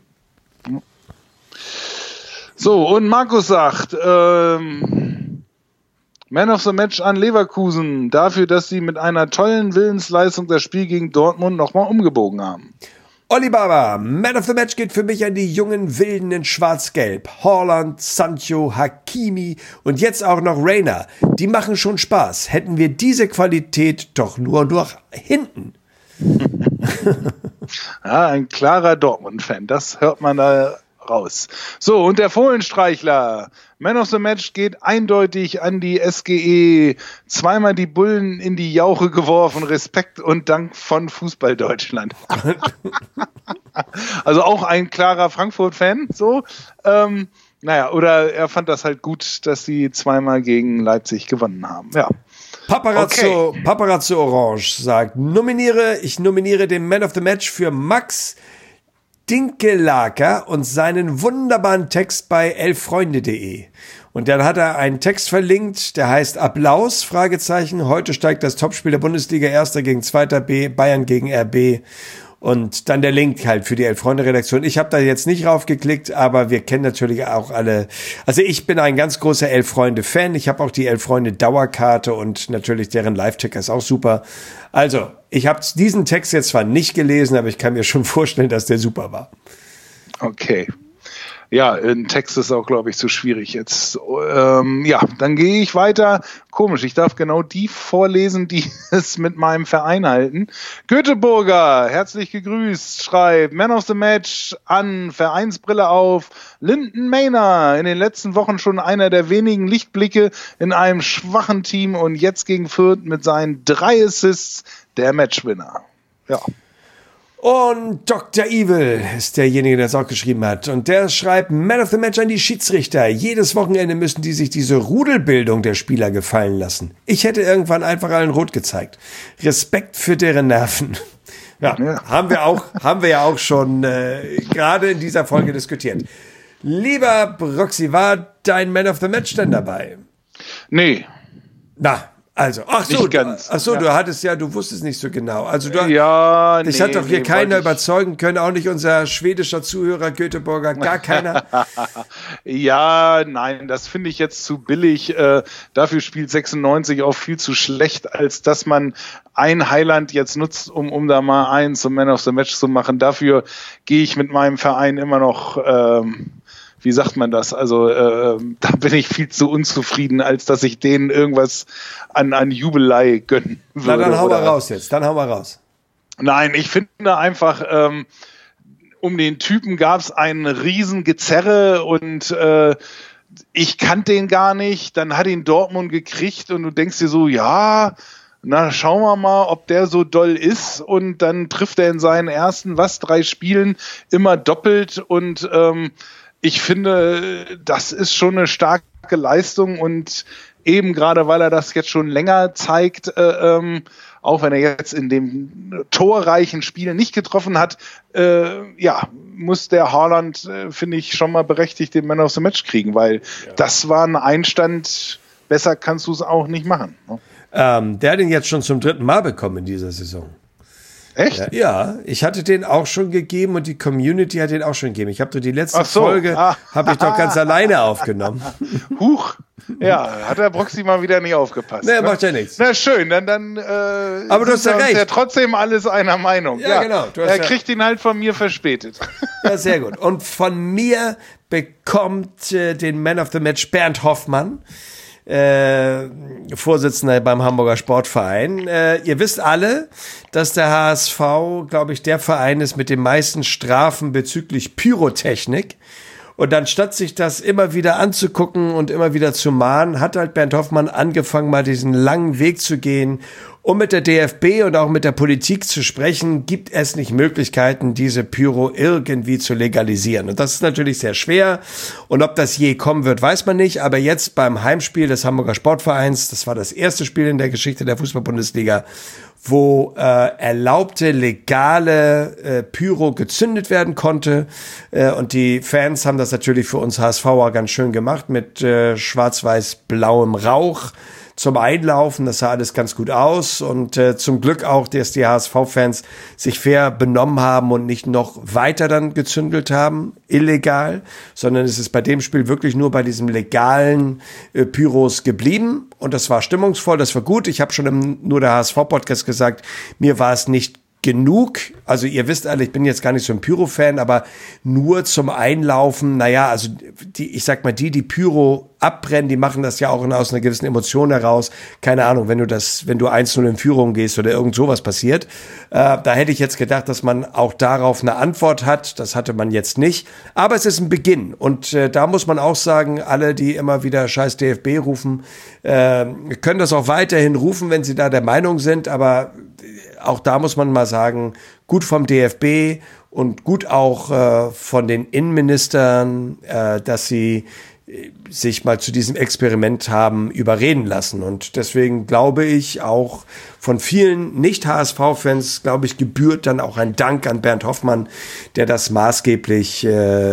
So, und Markus sagt, Man of the Match an Leverkusen, dafür, dass sie mit einer tollen Willensleistung das Spiel gegen Dortmund nochmal umgebogen haben. Olli Baba, Man of the Match geht für mich an die jungen Wilden in Schwarz-Gelb. Haaland, Sancho, Hakimi und jetzt auch noch Reina. Die machen schon Spaß. Hätten wir diese Qualität doch nur noch hinten. Ja, ein klarer Dortmund-Fan, das hört man da raus. So, und der Fohlenstreichler. Man of the Match geht eindeutig an die SGE. Zweimal die Bullen in die Jauche geworfen. Respekt und Dank von Fußball Deutschland. Also auch ein klarer Frankfurt-Fan. So, oder er fand das halt gut, dass sie zweimal gegen Leipzig gewonnen haben. Ja. Paparazzo Orange sagt, ich nominiere den Man of the Match für Max Dinkelaker und seinen wunderbaren Text bei elffreunde.de. Und dann hat er einen Text verlinkt, der heißt Applaus, Fragezeichen. Heute steigt das Topspiel der Bundesliga, Erster gegen Zweiter B, Bayern gegen RB. Und dann der Link halt für die Elf-Freunde-Redaktion. Ich habe da jetzt nicht raufgeklickt, aber wir kennen natürlich auch alle. Also ich bin ein ganz großer Elf-Freunde-Fan. Ich habe auch die Elf-Freunde-Dauerkarte und natürlich deren Live-Ticker ist auch super. Also, ich habe diesen Text jetzt zwar nicht gelesen, aber ich kann mir schon vorstellen, dass der super war. Okay. Ja, ein Text ist auch, glaube ich, zu schwierig jetzt. Dann gehe ich weiter. Komisch, ich darf genau die vorlesen, die es mit meinem Verein halten. Göteborger, herzlich gegrüßt, schreibt Man of the Match an, Vereinsbrille auf, Linden Maynard, in den letzten Wochen schon einer der wenigen Lichtblicke in einem schwachen Team und jetzt gegen Fürth mit seinen 3 Assists der Matchwinner. Ja. Und Dr. Evil ist derjenige, der es auch geschrieben hat. Und der schreibt, Man of the Match an die Schiedsrichter. Jedes Wochenende müssen die sich diese Rudelbildung der Spieler gefallen lassen. Ich hätte irgendwann einfach allen rot gezeigt. Respekt für deren Nerven. Ja. Haben wir ja auch schon gerade in dieser Folge diskutiert. Lieber Broxy, war dein Man of the Match denn dabei? Nee. Na, also, du wusstest nicht so genau. Also dich hat doch hier keiner überzeugen können, auch nicht unser schwedischer Zuhörer Göteborger, gar keiner. Ja, nein, das finde ich jetzt zu billig. Dafür spielt 96 auch viel zu schlecht, als dass man ein Highland jetzt nutzt, um da mal einen zum Man of the Match zu machen. Dafür gehe ich mit meinem Verein immer noch wie sagt man das? Also da bin ich viel zu unzufrieden, als dass ich denen irgendwas an Jubelei gönnen würde. Na, dann hau mal raus jetzt. Nein, ich finde einfach, um den Typen gab es ein riesen Gezerre und ich kannte den gar nicht. Dann hat ihn Dortmund gekriegt und du denkst dir so, ja, na, schauen wir mal, ob der so doll ist. Und dann trifft er in seinen ersten 3 Spielen immer doppelt und ich finde, das ist schon eine starke Leistung und eben gerade, weil er das jetzt schon länger zeigt, auch wenn er jetzt in dem torreichen Spiel nicht getroffen hat, muss der Haaland, finde ich, schon mal berechtigt den Man of the Match kriegen, weil das war ein Einstand, besser kannst du es auch nicht machen. Der hat ihn jetzt schon zum 3. Mal bekommen in dieser Saison. Echt? Ja, ich hatte den auch schon gegeben und die Community hat den auch schon gegeben. Ich habe doch die letzte Folge habe ich doch ganz alleine aufgenommen. Huch, ja, hat der Broxy mal wieder nicht aufgepasst. Nee, macht ja nichts. Na schön, dann aber du hast ja recht. Ja trotzdem alles einer Meinung. Ja, genau. Er kriegt ihn halt von mir verspätet. Ja, sehr gut. Und von mir bekommt den Man of the Match Bernd Hoffmann. Vorsitzender beim Hamburger Sportverein. Ihr wisst alle, dass der HSV, glaube ich, der Verein ist mit den meisten Strafen bezüglich Pyrotechnik. Und dann statt sich das immer wieder anzugucken und immer wieder zu mahnen, hat halt Bernd Hoffmann angefangen, mal diesen langen Weg zu gehen, um mit der DFB und auch mit der Politik zu sprechen. Gibt es nicht Möglichkeiten, diese Pyro irgendwie zu legalisieren? Und das ist natürlich sehr schwer. Und ob das je kommen wird, weiß man nicht. Aber jetzt beim Heimspiel des Hamburger Sportvereins, das war das erste Spiel in der Geschichte der Fußball-Bundesliga, wo erlaubte, legale Pyro gezündet werden konnte. Und die Fans haben das natürlich für uns HSVer ganz schön gemacht mit schwarz-weiß-blauem Rauch zum Einlaufen. Das sah alles ganz gut aus. Und zum Glück auch, dass die HSV-Fans sich fair benommen haben und nicht noch weiter dann gezündelt haben, illegal, sondern es ist bei dem Spiel wirklich nur bei diesem legalen Pyros geblieben. Und das war stimmungsvoll, das war gut. Ich habe schon im Nur der HSV-Podcast gesagt, mir war es nicht genug. Also ihr wisst alle, ich bin jetzt gar nicht so ein Pyro-Fan, aber nur zum Einlaufen, naja, also ich sag mal, die Pyro abbrennen, die machen das ja auch aus einer gewissen Emotion heraus. Keine Ahnung, wenn du 1-0 in Führung gehst oder irgend sowas passiert. Da hätte ich jetzt gedacht, dass man auch darauf eine Antwort hat. Das hatte man jetzt nicht. Aber es ist ein Beginn. Und da muss man auch sagen, alle, die immer wieder scheiß DFB rufen, können das auch weiterhin rufen, wenn sie da der Meinung sind. Aber auch da muss man mal sagen, gut vom DFB und gut auch von den Innenministern, dass sie sich mal zu diesem Experiment haben überreden lassen. Und deswegen glaube ich auch von vielen Nicht-HSV-Fans, glaube ich, gebührt dann auch ein Dank an Bernd Hoffmann, der das maßgeblich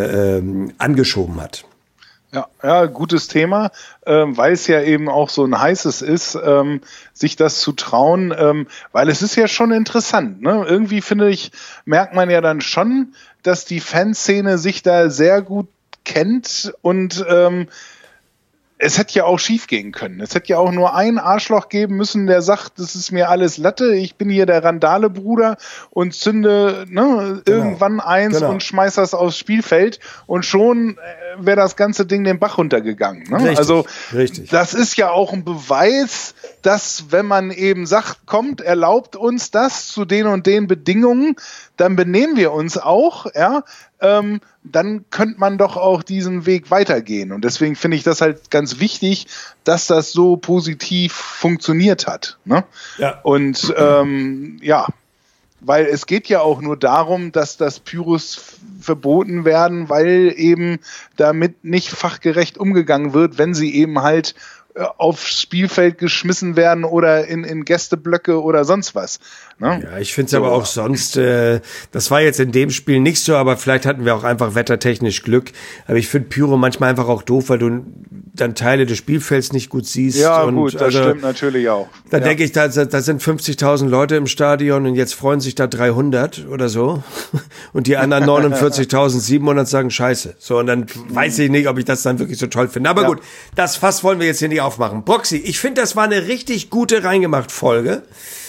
angeschoben hat. Ja, gutes Thema, weil es ja eben auch so ein heißes ist, sich das zu trauen, weil es ist ja schon interessant, ne? Irgendwie finde ich, merkt man ja dann schon, dass die Fanszene sich da sehr gut kennt und es hätte ja auch schief gehen können. Es hätte ja auch nur einen Arschloch geben müssen, der sagt, das ist mir alles Latte, ich bin hier der Randale-Bruder und zünde irgendwann eins und schmeiß das aufs Spielfeld und schon wäre das ganze Ding den Bach runtergegangen. Ne? Richtig, also richtig. Das ist ja auch ein Beweis, dass wenn man eben sagt, kommt, erlaubt uns das zu den und den Bedingungen, dann benehmen wir uns auch, ja, dann könnte man doch auch diesen Weg weitergehen. Und deswegen finde ich das halt ganz wichtig, dass das so positiv funktioniert hat. Ne? Ja. Und weil es geht ja auch nur darum, dass das Pyros verboten werden, weil eben damit nicht fachgerecht umgegangen wird, wenn sie eben halt aufs Spielfeld geschmissen werden oder in Gästeblöcke oder sonst was. Ne? Ja, ich finde es aber auch sonst, das war jetzt in dem Spiel nicht so, aber vielleicht hatten wir auch einfach wettertechnisch Glück. Aber ich finde Pyro manchmal einfach auch doof, weil du dann Teile des Spielfelds nicht gut siehst. Ja, und gut, das stimmt natürlich auch. Dann denke ich, da sind 50.000 Leute im Stadion und jetzt freuen sich da 300 oder so. Und die anderen 49.700 sagen Scheiße. So, und dann weiß ich nicht, ob ich das dann wirklich so toll finde. Aber gut, das Fass wollen wir jetzt hier nicht aufmachen. Broxy, ich finde, das war eine richtig gute Reingemacht-Folge.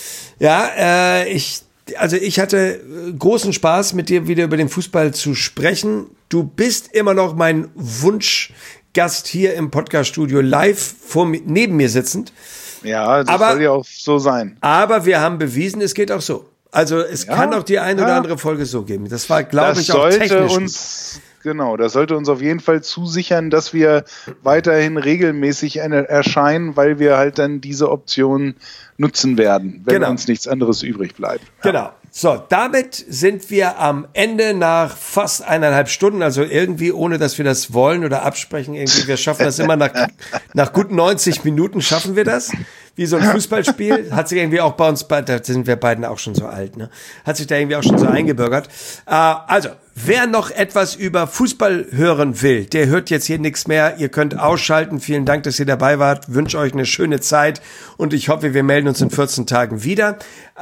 Ja, ich hatte großen Spaß, mit dir wieder über den Fußball zu sprechen. Du bist immer noch mein Wunschgast hier im Podcast-Studio live neben mir sitzend. Ja, das soll ja auch so sein. Aber wir haben bewiesen, es geht auch so. Also es kann auch die eine oder andere Folge so geben. Das war, glaube ich, auch technisch. Genau, das sollte uns auf jeden Fall zusichern, dass wir weiterhin regelmäßig erscheinen, weil wir halt dann diese Option nutzen werden, wenn uns nichts anderes übrig bleibt. Ja. Genau. So, damit sind wir am Ende nach fast 1,5 Stunden, also irgendwie, ohne dass wir das wollen oder absprechen, irgendwie, wir schaffen das immer nach gut 90 Minuten schaffen wir das, wie so ein Fußballspiel, hat sich irgendwie auch bei uns, da sind wir beiden auch schon so alt, ne, hat sich da irgendwie auch schon so eingebürgert. Also, wer noch etwas über Fußball hören will, der hört jetzt hier nichts mehr. Ihr könnt ausschalten. Vielen Dank, dass ihr dabei wart. Wünsche euch eine schöne Zeit und ich hoffe, wir melden uns in 14 Tagen wieder.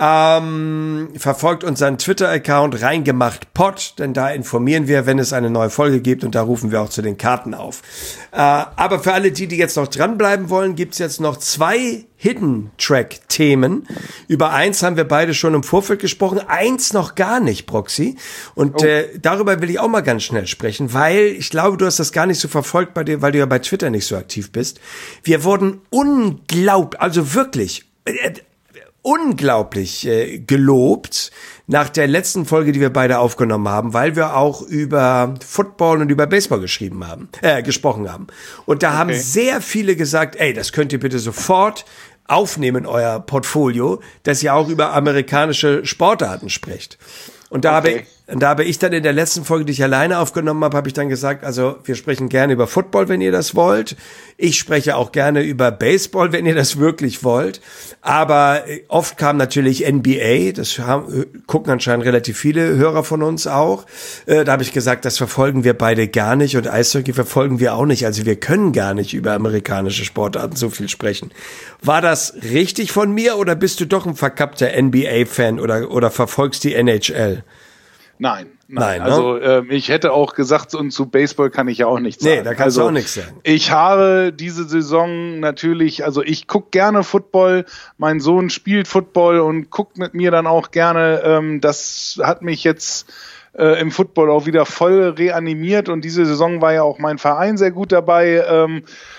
Verfolgt unseren Twitter-Account reingemachtpod, denn da informieren wir, wenn es eine neue Folge gibt und da rufen wir auch zu den Karten auf. Aber für alle die jetzt noch dranbleiben wollen, gibt's jetzt noch 2 Hidden-Track-Themen. Über eins haben wir beide schon im Vorfeld gesprochen, eins noch gar nicht, Broxy. Und darüber will ich auch mal ganz schnell sprechen, weil ich glaube, du hast das gar nicht so verfolgt bei dir, weil du ja bei Twitter nicht so aktiv bist. Wir wurden unglaublich gelobt, nach der letzten Folge, die wir beide aufgenommen haben, weil wir auch über Football und über Baseball gesprochen haben. Und da haben sehr viele gesagt, ey, das könnt ihr bitte sofort aufnehmen in euer Portfolio, dass ihr auch über amerikanische Sportarten sprecht. Und da habe ich dann in der letzten Folge, die ich alleine aufgenommen habe ich dann gesagt, also wir sprechen gerne über Football, wenn ihr das wollt. Ich spreche auch gerne über Baseball, wenn ihr das wirklich wollt. Aber oft kam natürlich NBA, gucken anscheinend relativ viele Hörer von uns auch. Da habe ich gesagt, das verfolgen wir beide gar nicht und Eishockey verfolgen wir auch nicht. Also wir können gar nicht über amerikanische Sportarten so viel sprechen. War das richtig von mir oder bist du doch ein verkappter NBA-Fan oder verfolgst die NHL? Nein. Also ich hätte auch gesagt, und zu Baseball kann ich ja auch nichts sagen. Nee, da kannst du auch nichts sagen. Ich habe diese Saison natürlich, also ich gucke gerne Football, mein Sohn spielt Football und guckt mit mir dann auch gerne. Das hat mich jetzt im Football auch wieder voll reanimiert und diese Saison war ja auch mein Verein sehr gut dabei.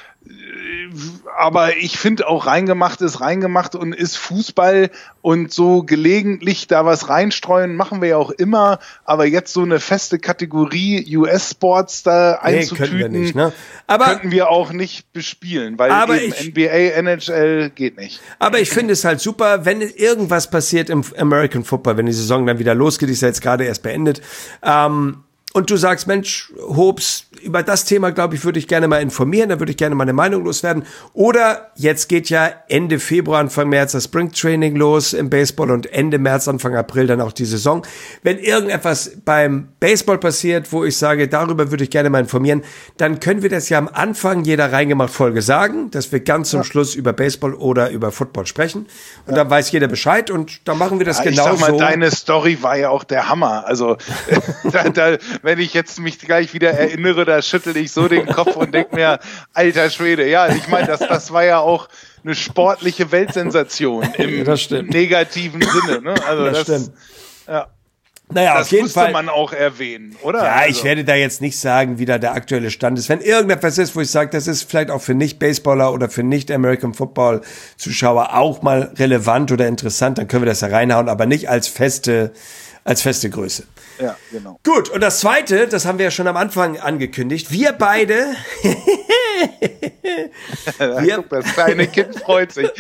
Aber ich finde auch reingemacht ist reingemacht und ist Fußball und so gelegentlich da was reinstreuen, machen wir ja auch immer, aber jetzt so eine feste Kategorie US-Sports da einzutüten, könnten wir nicht, ne? Könnten wir auch nicht bespielen, weil eben NBA, NHL geht nicht. Aber ich finde es halt super, wenn irgendwas passiert im American Football, wenn die Saison dann wieder losgeht, ist ja jetzt gerade erst beendet, und du sagst, Mensch, Hobbs, über das Thema, glaube ich, würde ich gerne mal informieren, da würde ich gerne meine Meinung loswerden. Oder jetzt geht ja Ende Februar, Anfang März das Springtraining los im Baseball und Ende März, Anfang April dann auch die Saison. Wenn irgendetwas beim Baseball passiert, wo ich sage, darüber würde ich gerne mal informieren, dann können wir das ja am Anfang jeder reingemacht Folge sagen, dass wir ganz zum Schluss über Baseball oder über Football sprechen. Und dann weiß jeder Bescheid und dann machen wir das genau so. Ich sag mal, deine Story war ja auch der Hammer. Also wenn ich jetzt mich gleich wieder erinnere, da schüttel ich so den Kopf und denke mir, alter Schwede, ja, ich meine, das war ja auch eine sportliche Weltsensation im negativen Sinne. Ne? Also das stimmt. Ja. Naja, das auf jeden musste Fall. Man auch erwähnen, oder? Ja, ich werde da jetzt nicht sagen, wie da der aktuelle Stand ist. Wenn irgendetwas ist, wo ich sage, das ist vielleicht auch für Nicht-Baseballer oder für Nicht-American-Football-Zuschauer auch mal relevant oder interessant, dann können wir das da reinhauen, aber nicht als feste Größe. Ja, genau. Gut, und das Zweite, das haben wir ja schon am Anfang angekündigt, wir beide... Guck, das kleine Kind freut sich.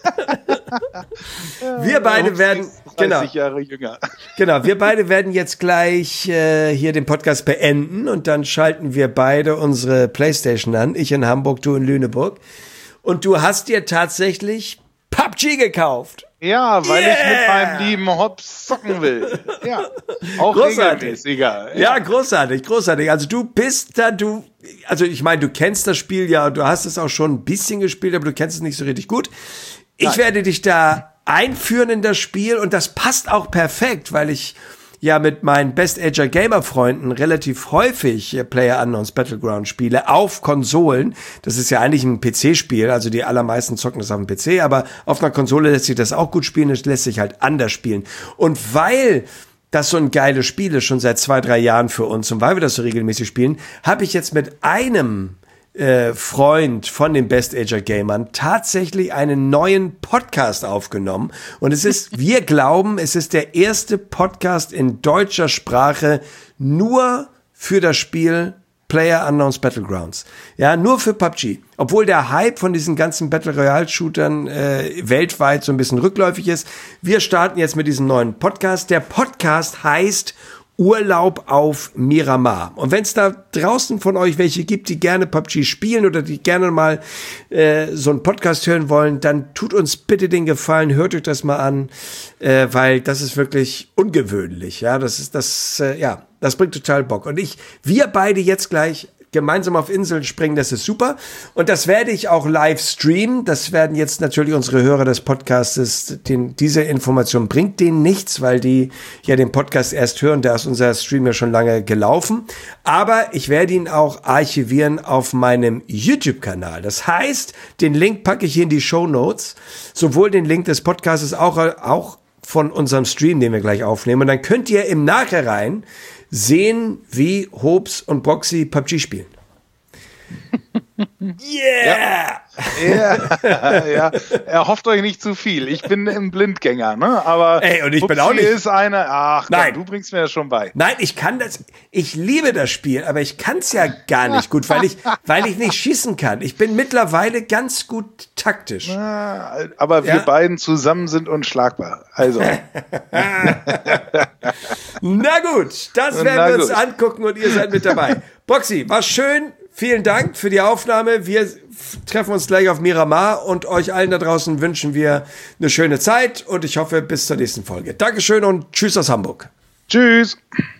Wir beide werden... 30 Jahre jünger. Genau, wir beide werden jetzt gleich hier den Podcast beenden und dann schalten wir beide unsere Playstation an. Ich in Hamburg, du in Lüneburg. Und du hast dir tatsächlich PUBG gekauft. Ja, weil ich mit meinem lieben Hobbs zocken will. Ja, auch regelmäßiger. Ja, großartig. Also du bist da, also ich meine, du kennst das Spiel ja, du hast es auch schon ein bisschen gespielt, aber du kennst es nicht so richtig gut. Ich werde dich da einführen in das Spiel und das passt auch perfekt, weil ich ja mit meinen Best Ager Gamer Freunden relativ häufig PlayerUnknown's Battleground spiele auf Konsolen. Das ist ja eigentlich ein PC-Spiel, also die allermeisten zocken das auf dem PC, aber auf einer Konsole lässt sich das auch gut spielen, es lässt sich halt anders spielen. Und weil das so ein geiles Spiel ist, schon seit 2-3 Jahren für uns und weil wir das so regelmäßig spielen, habe ich jetzt mit einem Freund von den Best Ager Gamern tatsächlich einen neuen Podcast aufgenommen. Und wir glauben, es ist der erste Podcast in deutscher Sprache nur für das Spiel PlayerUnknown's Battlegrounds. Ja, nur für PUBG. Obwohl der Hype von diesen ganzen Battle Royale Shootern weltweit so ein bisschen rückläufig ist. Wir starten jetzt mit diesem neuen Podcast. Der Podcast heißt Urlaub auf Miramar. Und wenn es da draußen von euch welche gibt, die gerne PUBG spielen oder die gerne mal so einen Podcast hören wollen, dann tut uns bitte den Gefallen, hört euch das mal an, weil das ist wirklich ungewöhnlich. Ja, das bringt total Bock. Und wir beide jetzt gleich gemeinsam auf Inseln springen, das ist super. Und das werde ich auch live streamen. Das werden jetzt natürlich unsere Hörer des Podcastes, diese Information bringt denen nichts, weil die ja den Podcast erst hören. Da ist unser Stream ja schon lange gelaufen. Aber ich werde ihn auch archivieren auf meinem YouTube-Kanal. Das heißt, den Link packe ich hier in die Shownotes. Sowohl den Link des Podcastes auch von unserem Stream, den wir gleich aufnehmen. Und dann könnt ihr im Nachhinein sehen, wie Hobbs und Boxy PUBG spielen. Yeah! Ja, erhofft euch nicht zu viel. Ich bin ein Blindgänger, ne? Aber ey, und ich bin auch nicht. Ist eine. Ach, komm, nein, du bringst mir das schon bei. Nein, ich kann das. Ich liebe das Spiel, aber ich kann es ja gar nicht gut, weil ich nicht schießen kann. Ich bin mittlerweile ganz gut taktisch. Aber wir beiden zusammen sind unschlagbar. Also. Na gut, das werden wir uns angucken und ihr seid mit dabei. Boxy, war schön. Vielen Dank für die Aufnahme. Wir treffen uns gleich auf Miramar und euch allen da draußen wünschen wir eine schöne Zeit und ich hoffe bis zur nächsten Folge. Dankeschön und tschüss aus Hamburg. Tschüss.